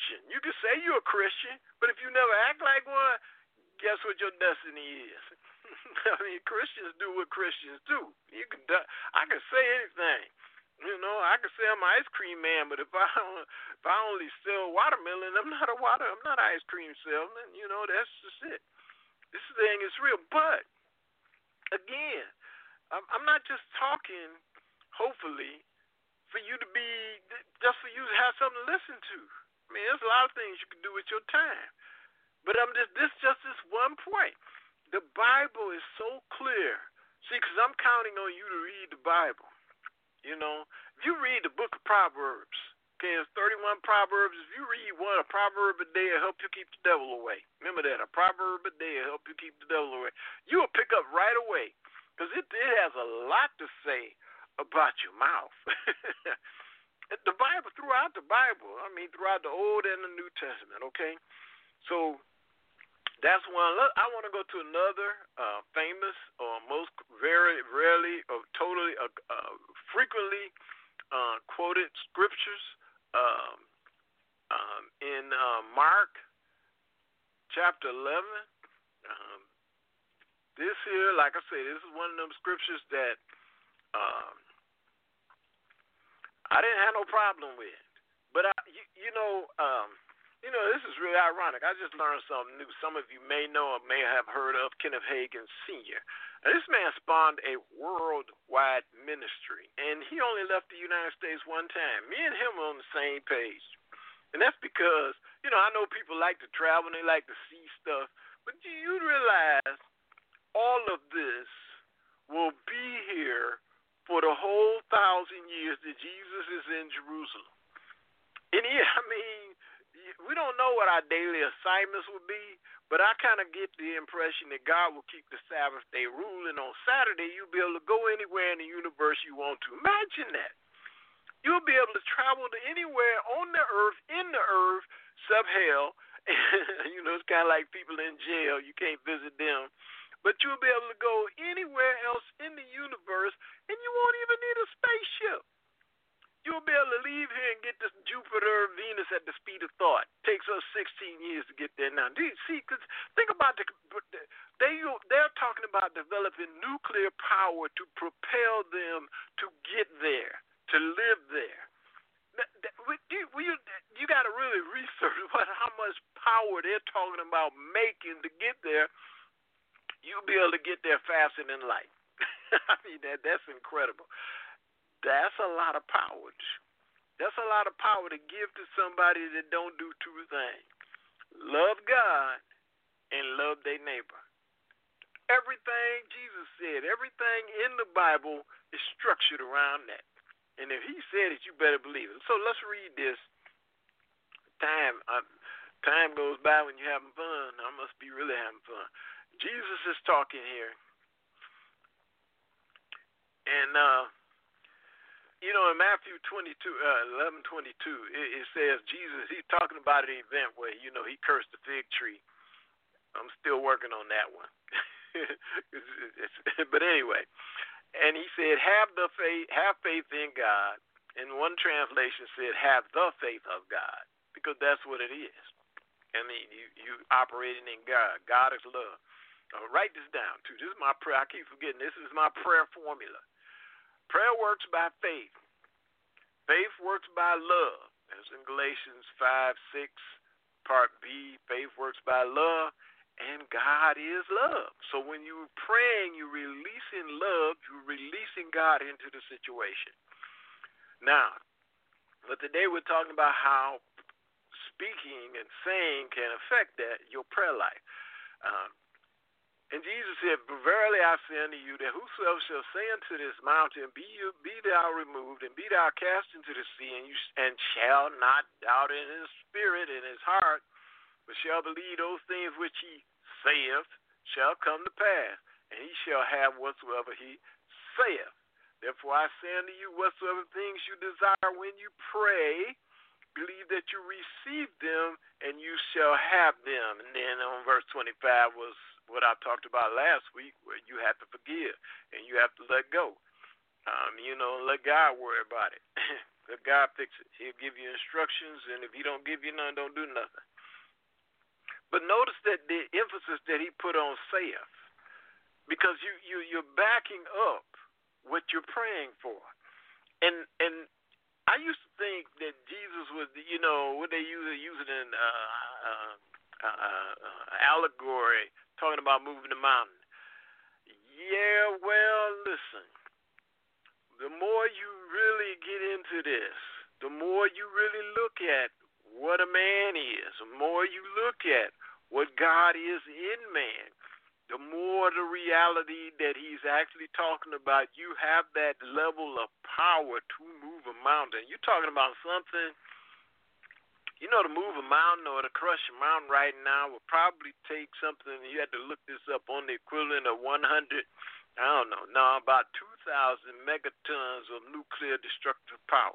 can say you're a Christian, but if you never act like one, guess what your destiny is? I mean, Christians do what Christians do. You can, I can say anything. You know, I can say I'm an ice cream man, but if I if I only sell watermelon, I'm not a water. I'm not an ice cream salesman. You know, that's just it. This thing is real. But again, I'm, I'm not just talking. Hopefully, for you to be just for you to have something to listen to. I mean, there's a lot of things you can do with your time. But I'm just this just this one point. The Bible is so clear. See, because I'm counting on you to read the Bible. You know, if you read the book of Proverbs, okay, it's thirty-one Proverbs. If you read one, a proverb a day will help you keep the devil away. Remember that, a proverb a day will help you keep the devil away. You will pick up right away because it, it has a lot to say about your mouth. The Bible, throughout the Bible, I mean, throughout the Old and the New Testament, okay? So that's one. I want to go to another uh, famous or most very rarely or totally uh, uh, frequently uh, quoted scriptures um, um, in uh, Mark chapter eleven. Um, this here, like I say, this is one of them scriptures that um, I didn't have no problem with. But, I, you, you know, um, You know, this is really ironic. I just learned something new. Some of you may know or may have heard of Kenneth Hagin Senior Now, this man spawned a worldwide ministry, and he only left the United States one time. Me and him were on the same page. And that's because, you know, I know people like to travel and they like to see stuff, but do you realize all of this will be here for the whole thousand years that Jesus is in Jerusalem? And yeah, I mean, we don't know what our daily assignments will be, but I kind of get the impression that God will keep the Sabbath day rule, and on Saturday you'll be able to go anywhere in the universe you want to. Imagine that. You'll be able to travel to anywhere on the earth, in the earth, except hell. You know, it's kind of like people in jail. You can't visit them. But you'll be able to go anywhere else in the universe, and you won't even need a spaceship. You'll be able to leave here and get to Jupiter, Venus at the speed of thought. It takes us sixteen years to get there now. Do you see? Because think about the they they're talking about developing nuclear power to propel them to get there, to live there. You, you, you got to really research what how much power they're talking about making to get there. You'll be able to get there faster than light. I mean, that that's incredible. That's a lot of power. That's a lot of power to give to somebody that don't do two things. Love God and love their neighbor. Everything Jesus said, everything in the Bible is structured around that. And if he said it, you better believe it. So let's read this. Time, uh, time goes by when you're having fun. I must be really having fun. Jesus is talking here. And, uh, you know, in Matthew twenty-two, uh, eleven twenty-two, it, it says Jesus, he's talking about an event where, you know, he cursed the fig tree. I'm still working on that one. But anyway, and he said, have the faith, have faith in God. And one translation said, have the faith of God, because that's what it is. I mean, you, you operating in God. God is love. Uh, write this down, too. This is my prayer. I keep forgetting. This is my prayer formula. Prayer works by faith. Faith works by love. That's in Galatians five, six, part B. Faith works by love, and God is love. So when you're praying, you're releasing love, you're releasing God into the situation. Now, but today we're talking about how speaking and saying can affect that, your prayer life. Um, And Jesus said, verily I say unto you, that whosoever shall say unto this mountain, Be you, be thou removed, and be thou cast into the sea, and you and shall not doubt in his spirit, in his heart, but shall believe those things which he saith shall come to pass, and he shall have whatsoever he saith. Therefore I say unto you, whatsoever things you desire when you pray, believe that you receive them, and you shall have them. And then on verse twenty-five was what I talked about last week, where you have to forgive and you have to let go. Um, you know, let God worry about it. Let God fix it. He'll give you instructions, and if he don't give you none, don't do nothing. But notice that the emphasis that he put on saith, because you, you, you're backing up what you're praying for. And and I used to think that Jesus was, you know, what they use, use it in uh, uh, uh, uh, allegory, talking about moving the mountain. Yeah, well, listen, the more you really get into this, the more you really look at what a man is, the more you look at what God is in man, the more the reality that he's actually talking about, you have that level of power to move a mountain. You're talking about something, you know, to move a mountain or to crush a mountain right now would probably take something, you had to look this up, on the equivalent of one hundred, I don't know, no, about two thousand megatons of nuclear destructive power.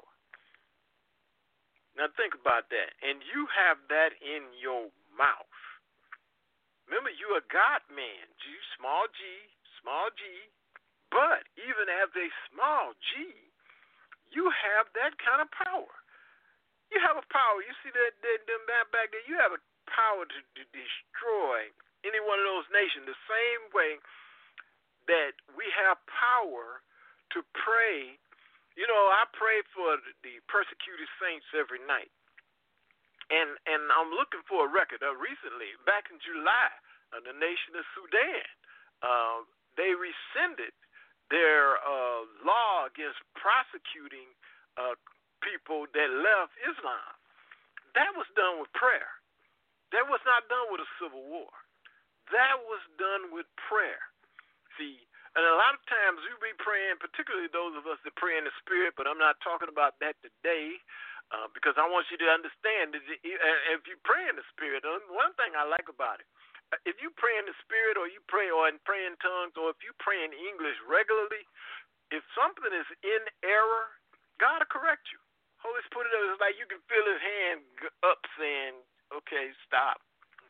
Now think about that. And you have that in your mouth. Remember, you're a God man, G, small g, small g, but even as a small g, you have that kind of power. You have a power. You see that, that them back there, you have a power to, to destroy any one of those nations the same way that we have power to pray. You know, I pray for the persecuted saints every night. And and I'm looking for a record. Uh, recently, back in July, uh, the nation of Sudan, uh, they rescinded their uh, law against prosecuting uh, people that left Islam. That was done with prayer. That was not done with a civil war. That was done with prayer. See, and a lot of times we be praying, particularly those of us that pray in the Spirit, but I'm not talking about that today. Uh, because I want you to understand that if you pray in the Spirit, one thing I like about it, if you pray in the Spirit or you pray or in pray in tongues or if you pray in English regularly, if something is in error, God will correct you. Holy Spirit is like you can feel his hand up saying, okay, stop.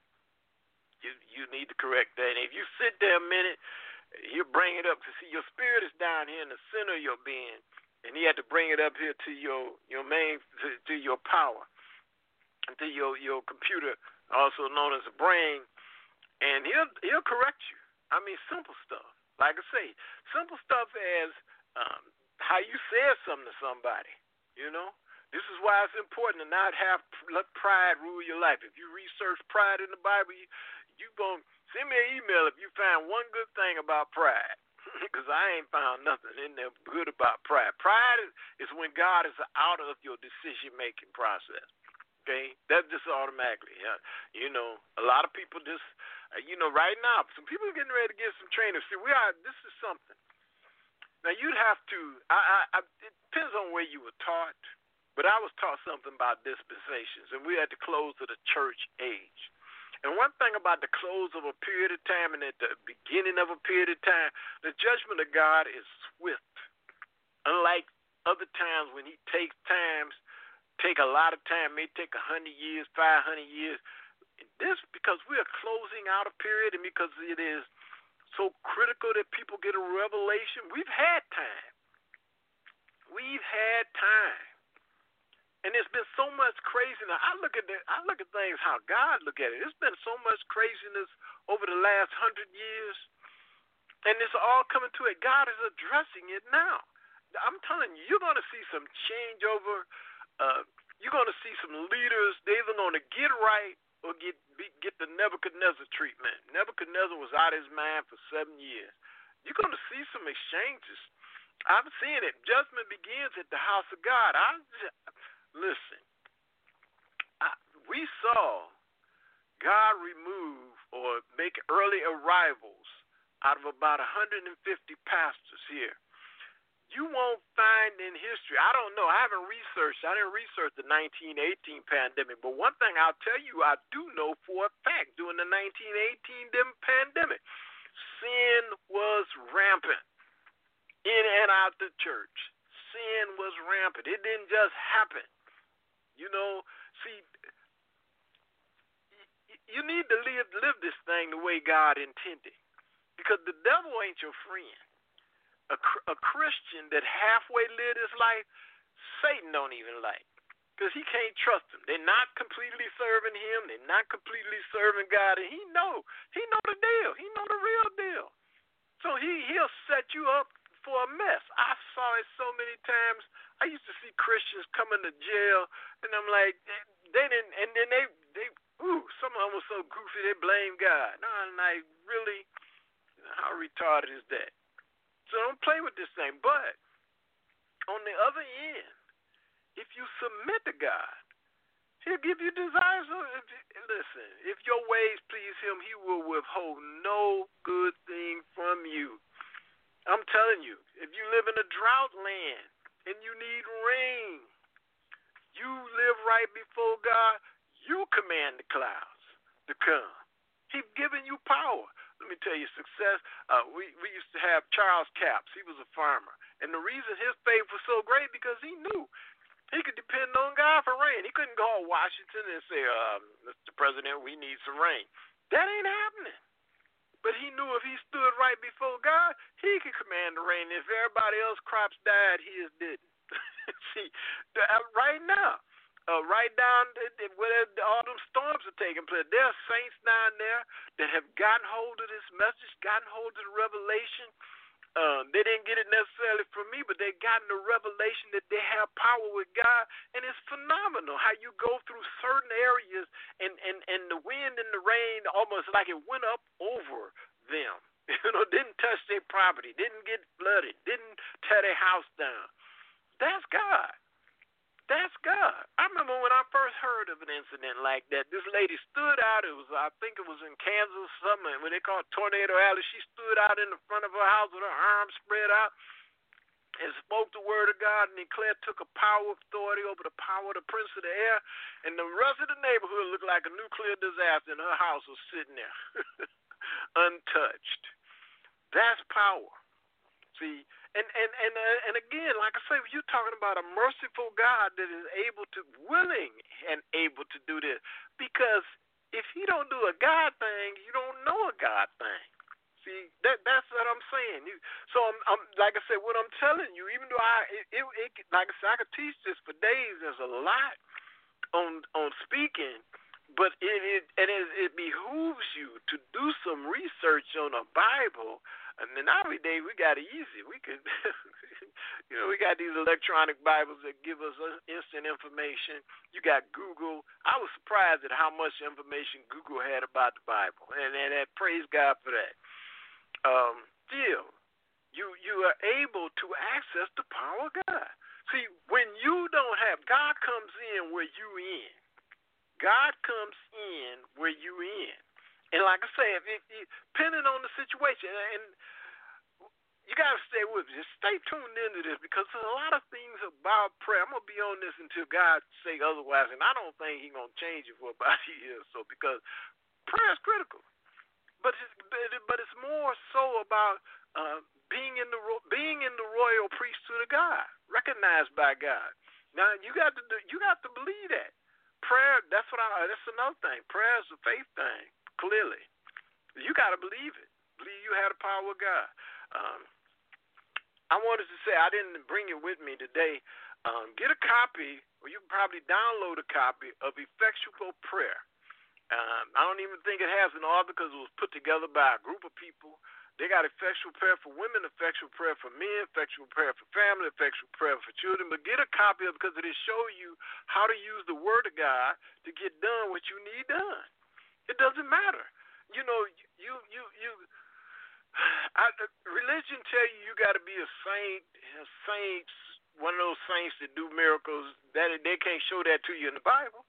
You you need to correct that. And if you sit there a minute, he'll bring it up to see your spirit is down here in the center of your being. And he had to bring it up here to your your main to, to your power, to your your computer, also known as a brain, and he'll he'll correct you. I mean, simple stuff. Like I say, simple stuff as um, how you said something to somebody. You know, this is why it's important to not have let pride rule your life. If you research pride in the Bible, you you gonna send me an email if you find one good thing about pride. Because I ain't found nothing in there good about pride. Pride is, is when God is out of your decision-making process. Okay? That's just automatically. Uh, you know, a lot of people just, uh, you know, right now, some people are getting ready to get some training. See, we are, this is something. Now, you'd have to, I, I, I, it depends on where you were taught, but I was taught something about dispensations, and we're at the close of the church age. And one thing about the close of a period of time and at the beginning of a period of time, the judgment of God is swift. Unlike other times when he takes times, take a lot of time, may take one hundred years, five hundred years. This because we are closing out a period and because it is so critical that people get a revelation. We've had time. We've had time. And there's been so much craziness. I look at the, I look at things how God look at it. There's been so much craziness over the last hundred years, and it's all coming to it. God is addressing it now. I'm telling you, you're going to see some changeover. Uh, you're going to see some leaders. They're either going to get right or get be, get the Nebuchadnezzar treatment. Nebuchadnezzar was out of his mind for seven years. You're going to see some exchanges. I'm seeing it. Judgment begins at the house of God. I just, Listen, I, we saw God remove or make early arrivals out of about one hundred fifty pastors here. You won't find in history, I don't know, I haven't researched, I didn't research the nineteen eighteen pandemic, but one thing I'll tell you, I do know for a fact, during the nineteen eighteen pandemic, sin was rampant in and out the church. Sin was rampant. It didn't just happen. You know, see, you need to live live this thing the way God intended, because the devil ain't your friend. A, a Christian that halfway lived his life, Satan don't even like. Because he can't trust them. They're not completely serving him. They're not completely serving God. And he know. He know the deal. He know the real deal. So he, he'll set you up for a mess. I saw it so many times. I used to see Christians coming to jail, and I'm like, they didn't, and then they, they, ooh, some of them were so goofy, they blame God. No, I'm like, really? How retarded is that? So don't play with this thing. But on the other end, if you submit to God, he'll give you desires. If, listen, if your ways please him, he will withhold no good thing from you. I'm telling you, if you live in a drought land and you need rain, you live right before God, you command the clouds to come. He's given you power. Let me tell you, success. Uh, we, we used to have Charles Capps. He was a farmer. And the reason his faith was so great because he knew he could depend on God for rain. He couldn't go to Washington and say, uh, Mister President, we need some rain. That ain't happening. But he knew if he stood right before God, he could command the rain. If everybody else crops died, his didn't. See, right now, uh, right down where all them storms are taking place, there are saints down there that have gotten hold of this message, gotten hold of the revelation. Uh, they didn't get it necessarily from me, but they gotten the revelation that they have power with God, and it's phenomenal how you go through certain areas, and, and, and the wind and the rain almost like it went up over them. You know, didn't touch their property, didn't get flooded, didn't tear their house down. That's God. That's God. I remember when I first heard of an incident like that. This lady stood out. It was, I think it was in Kansas, something when they call it Tornado Alley. She stood out in the front of her house with her arms spread out and spoke the word of God and declared, took a power of authority over the power of the prince of the air. And the rest of the neighborhood looked like a nuclear disaster, and her house was sitting there untouched. That's power. See, and and and uh, and again, like I say, you're talking about a merciful God that is able to, willing and able to do this. Because if he don't do a God thing, you don't know a God thing. See, that that's what I'm saying. You, so I'm, I'm like I said, what I'm telling you, even though I, it, it, it like I said, I could teach this for days. There's a lot on on speaking, but it it and it, it behooves you to do some research on the Bible. And then nowadays we got it easy. We could, you know, we got these electronic Bibles that give us instant information. You got Google. I was surprised at how much information Google had about the Bible, and and, and praise God for that. Um, still, you you are able to access the power of God. See, when you don't have, God comes in where you in. God comes in where you in. And like I say, if it, it, depending on the situation, and you got to stay with me. Just stay tuned into this because there's a lot of things about prayer. I'm going to be on this until God say otherwise, and I don't think he's going to change it for about a year or so because prayer is critical. But it's, but it's more so about uh, being in the being in the royal priesthood of God, recognized by God. Now you got to do, you got to believe that prayer. That's what I. That's another thing. Prayer is a faith thing. Clearly, you got to believe it. Believe you have the power of God. Um, I wanted to say I didn't bring it with me today. Um, get a copy, or you can probably download a copy of Effectual Prayer. Um, I don't even think it has an author because it was put together by a group of people. They got effectual prayer for women, effectual prayer for men, effectual prayer for family, effectual prayer for children. But get a copy of it because it'll show you how to use the Word of God to get done what you need done. It doesn't matter. You know, you, you, you, I, religion tell you you got to be a saint, a saint, one of those saints that do miracles. That they can't show that to you in the Bible.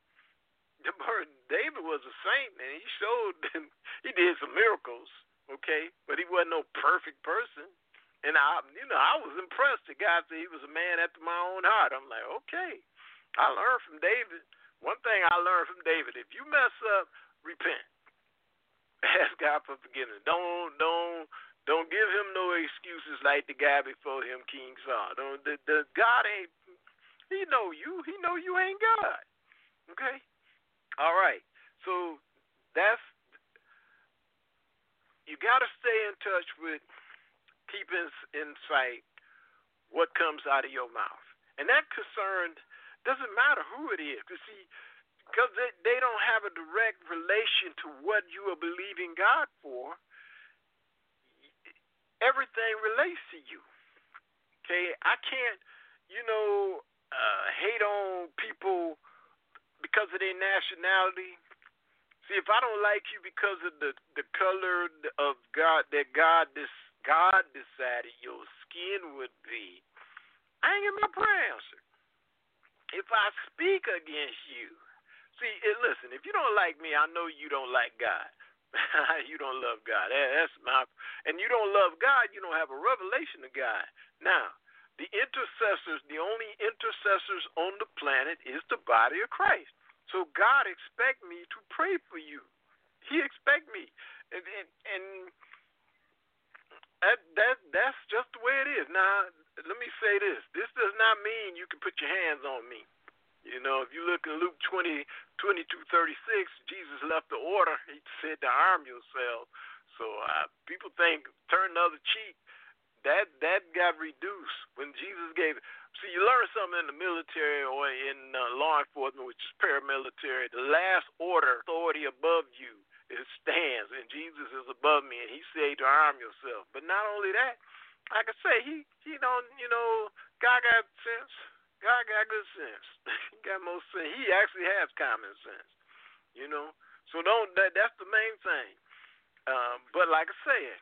David was a saint, and he showed, he did some miracles, okay, but he wasn't no perfect person. And I, you know, I was impressed that God said he was a man after my own heart. I'm like, okay, I learned from David. One thing I learned from David: if you mess up, repent. Ask God for forgiveness. Don't don't don't give him no excuses like the guy before him, King Saul. Don't the, the God ain't. He know you. He know you ain't God. Okay. All right. So that's you got to stay in touch with, keep in, in sight what comes out of your mouth. And that concern doesn't matter who it is. You see, because they, they don't have a direct relation to what you are believing God for, everything relates to you. Okay? I can't, you know, uh, hate on people because of their nationality. See, if I don't like you because of the, the color of God that God this God decided your skin would be, I ain't get my prayer answered. If I speak against you, see, it, listen, if you don't like me, I know you don't like God. You don't love God. That's my, and you don't love God, you don't have a revelation of God. Now, the intercessors, the only intercessors on the planet is the body of Christ. So God expect me to pray for you. He expect me. And, and, and that, that that's just the way it is. Now, let me say this. This does not mean you can put your hands on me. You know, if you look in Luke twenty, twenty-two, thirty-six, Jesus left the order. He said to arm yourself. So uh, people think turn the other cheek. That that got reduced when Jesus gave it. See, you learn something in the military or in uh, law enforcement, which is paramilitary. The last order, authority above you, it stands, and Jesus is above me, and he said to arm yourself. But not only that, like I say, he, he don't, you know, God got sense. God got good sense. He got most sense. He actually has common sense, you know. So don't. That, that's the main thing. Um, but like I said,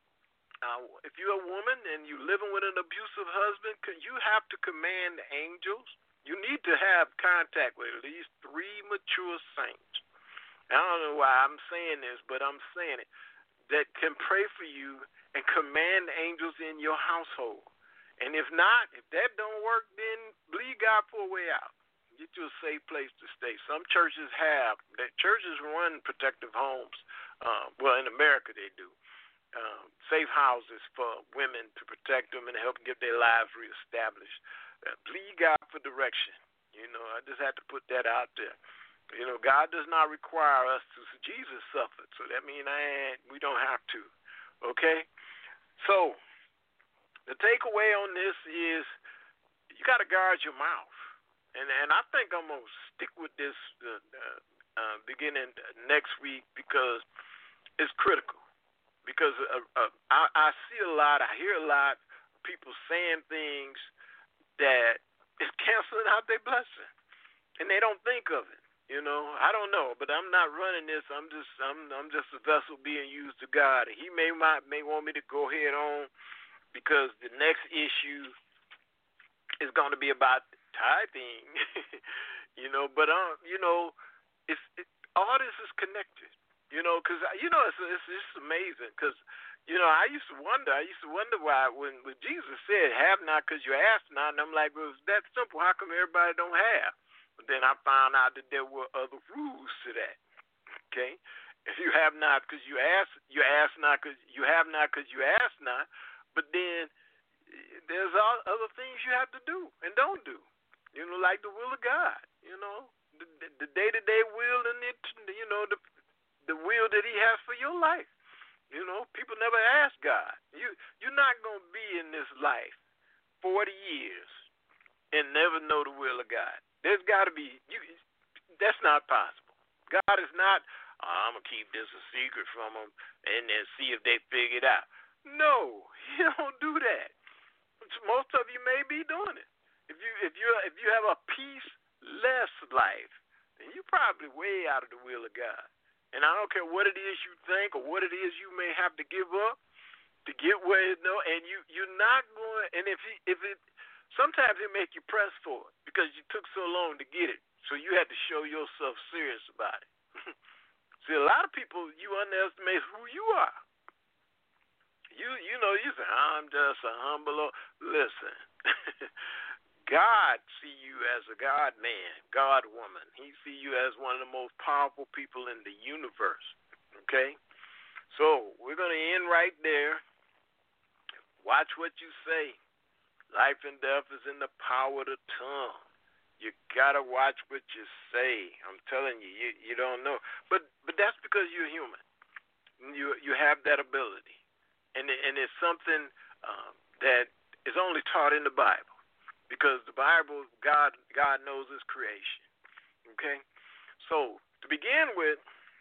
uh, if you're a woman and you're living with an abusive husband, you have to command angels. You need to have contact with at least three mature saints. I don't know why I'm saying this, but I'm saying it, that can pray for you and command angels in your household. And if not, if that don't work, then believe God for a way out. Get you a safe place to stay. Some churches have, that churches run protective homes. Uh, well, in America they do. Um, safe houses for women to protect them and help get their lives reestablished. Uh, believe God for direction. You know, I just had to put that out there. You know, God does not require us to. Jesus suffered, so that means I ain't, we don't have to. Okay? So, the takeaway on this is you got to guard your mouth. And and I think I'm going to stick with this uh, uh, beginning next week because it's critical. Because uh, uh, I, I see a lot, I hear a lot of people saying things that is canceling out their blessing. And they don't think of it. You know, I don't know, but I'm not running this. I'm just, I'm, I'm just a vessel being used to God. He may, might, may want me to go head on because the next issue is going to be about tithing. You know, but um, you know, it's it, all this is connected. You know, because you know, it's it's just amazing. Because you know, I used to wonder. I used to wonder why when, when Jesus said, "Have not, because you ask not," and I'm like, "Well, it's that simple. How come everybody don't have?" But then I found out that there were other rules to that. Okay, if you have not because you ask, you ask not because you have not because you ask not. But then there's all other things you have to do and don't do. You know, like the will of God. You know, the, the day-to-day will and it. You know, the the will that He has for your life. You know, people never ask God. You you're not gonna be in this life forty years and never know the will of God. There's got to be you. That's not possible. God is not. Oh, I'm gonna keep this a secret from them and then see if they figure it out. No, He don't do that. Most of you may be doing it. If you if you if you have a peace-less life, then you're probably way out of the will of God. And I don't care what it is you think or what it is you may have to give up to get where you know. And you you're not going. And if he, if it sometimes it make you press for it because you took so long to get it, so you had to show yourself serious about it. See, a lot of people you underestimate who you are. You you know, you say, I'm just a humble, listen, God see you as a God man, God woman. He see you as one of the most powerful people in the universe, okay? So we're going to end right there. Watch what you say. Life and death is in the power of the tongue. You got to watch what you say. I'm telling you, you, you don't know. But but that's because you're human. You, you have that ability. And and it's something um, that is only taught in the Bible. because the Bible, God, God knows His creation. Okay, so to begin with,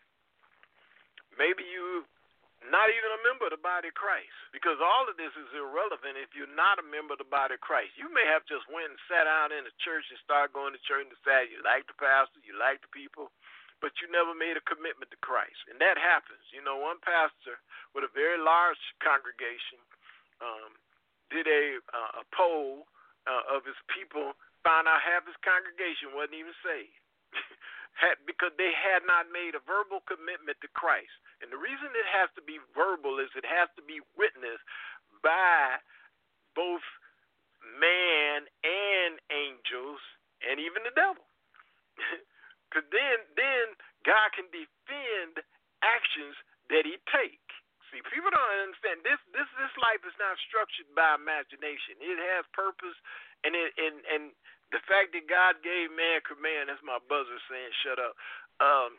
maybe you not even a member of the body of Christ, because all of this is irrelevant if you're not a member of the body of Christ. You may have just went and sat down in the church and started going to church and decided you like the pastor, you like the people, but you never made a commitment to Christ. And that happens. You know, one pastor with a very large congregation um, did a, uh, a poll uh, of his people, found out half his congregation wasn't even saved. Had, because they had not made a verbal commitment to Christ. And the reason it has to be verbal is it has to be witnessed by both man and angels and even the devil. Because then, then God can defend actions that he take. See, people don't understand this. This this life is not structured by imagination. It has purpose, and it and and the fact that God gave man command. That's my buzzer saying, "Shut up." Um,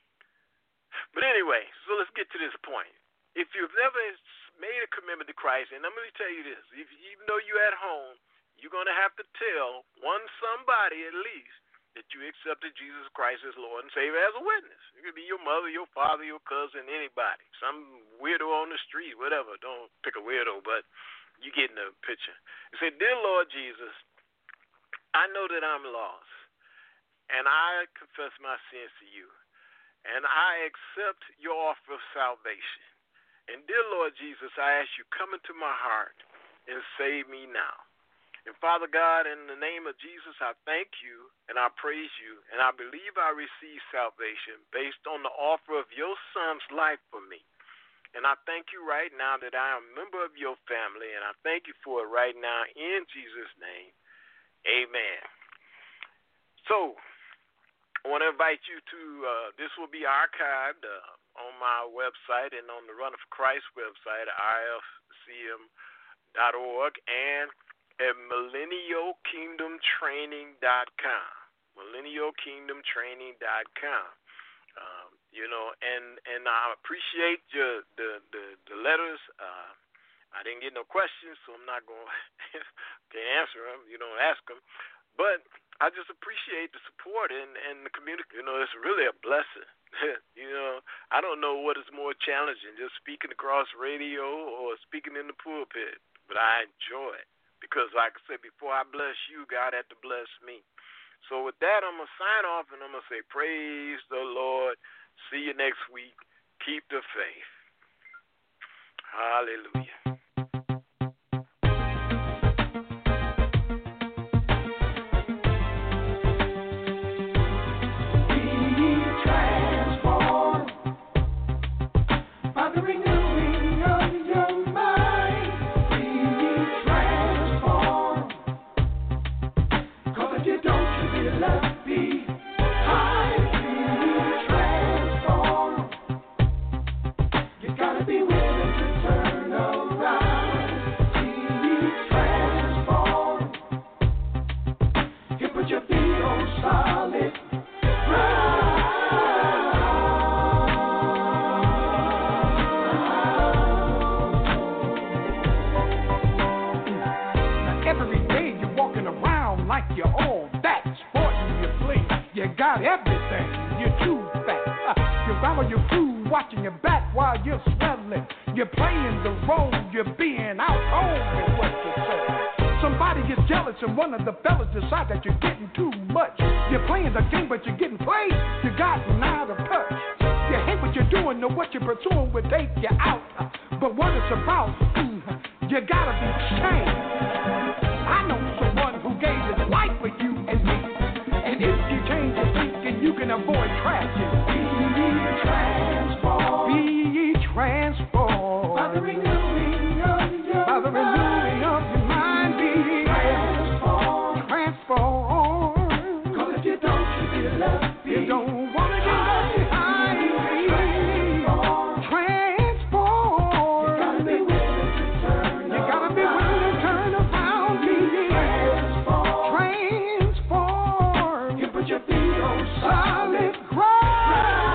but anyway, so let's get to this point. If you've never made a commitment to Christ, and I'm going to tell you this: if, even though you're at home, you're going to have to tell one somebody at least that you accepted Jesus Christ as Lord and Savior as a witness. It could be your mother, your father, your cousin, anybody. Some weirdo on the street, whatever. Don't pick a weirdo, but you get in the picture. You say, "Dear Lord Jesus, I know that I'm lost, and I confess my sins to you, and I accept your offer of salvation. And dear Lord Jesus, I ask you, come into my heart and save me now. And Father God, in the name of Jesus, I thank you and I praise you, and I believe I receive salvation based on the offer of your Son's life for me. And I thank you right now that I am a member of your family, and I thank you for it right now in Jesus' name. Amen." So, I want to invite you to, uh, this will be archived uh, on my website and on the Runner for Christ website, R F C M dot org, and at millennial kingdom training dot com. millennial kingdom training dot com. Um, you know, and, and I appreciate your, the, the, the letters. Uh, I didn't get no questions, so I'm not going to answer them. You don't ask them. But I just appreciate the support and, and the community. You know, it's really a blessing. You know, I don't know what is more challenging, just speaking across radio or speaking in the pulpit. But I enjoy it. Because, like I said, before I bless you, God had to bless me. So with that, I'm going to sign off, and I'm going to say, praise the Lord. See you next week. Keep the faith. Hallelujah. Solid ground.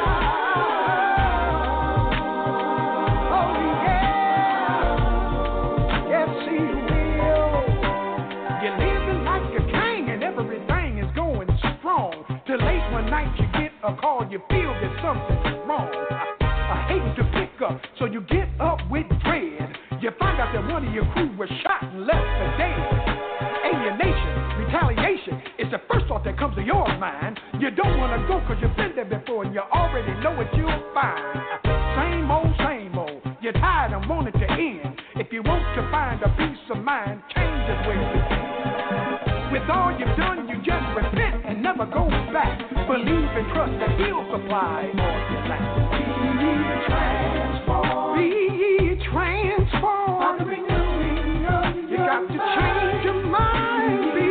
a call, you feel that something's wrong. I hate to pick up, so you get up with dread. You find out that one of your crew was shot and left for dead. Alienation, retaliation, is the first thought that comes to your mind. You don't want to go because you've been there before and you already know what you'll find. Same old, same old. You're tired and want it to end. If you want to find a peace of mind, change is where you begin. With all you've done, you just repent and never go back. Believe and trust that He'll supply all your lack. Be transformed. Be transformed. You got to change your mind. Be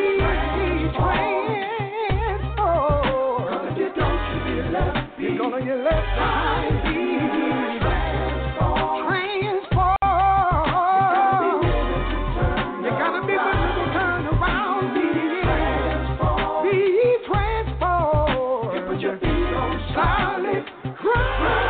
transformed. Cause if you don't, you'll be left. You're gonna get left behind. Be transformed. Transformed. You gotta be willing to turn around. Be transformed. Be transformed. You put your feet on solid ground.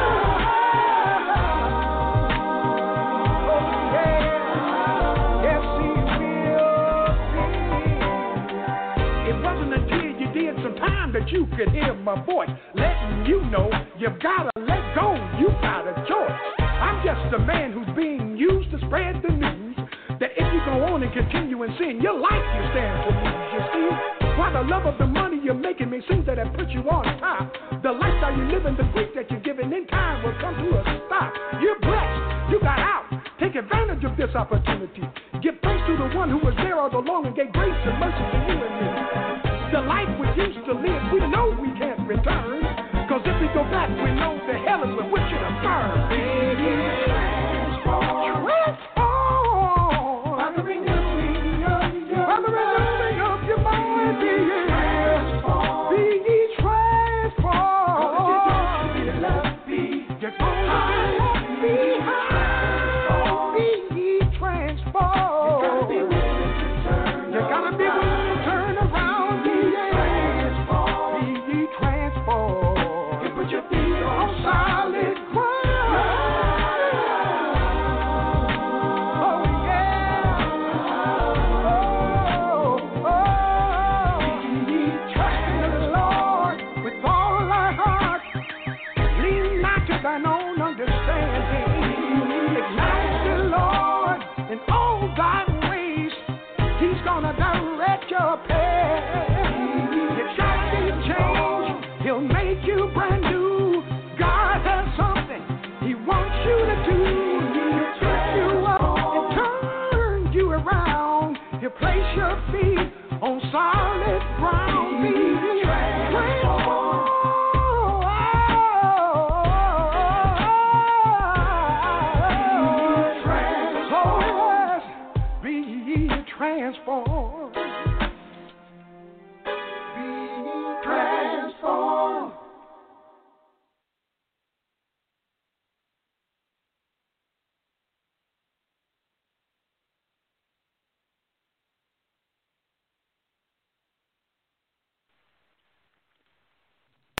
That you could hear my voice letting you know you've got to let go, you got a choice. I'm just a man who's being used to spread the news that if you go on and continue in sin, your life you stand to lose, you see. Why the love of the money you're making may seem that it puts you on top. The lifestyle you live in, the grief that you're giving in time will come to a stop. You're blessed, you got out. Take advantage of this opportunity. Give thanks to the one who was there all along and gave grace and mercy to you and me. The life we used to live, we know we can't return. Cause if we go back, we know the hell is with which to burn. Transform. Transform. By the renewing of your mind. By the renewing of your mind. Be transformed. Be ye transformed. Cause you don't be left be. You're gonna be behind. Be ye transformed. You gotta be willing to turn. You gotta be willing to turn around. Solid ground. Oh yeah. Oh, oh. We trust in the Lord with all our heart. Lean not to thine own understanding. Acknowledge the Lord in all thy ways. He's gonna direct your path. You got to change. He'll make you brand new. God has something He wants you to do. He'll pick you up and turn you around. He'll place your feet on solid ground. Be transformed. Be transformed.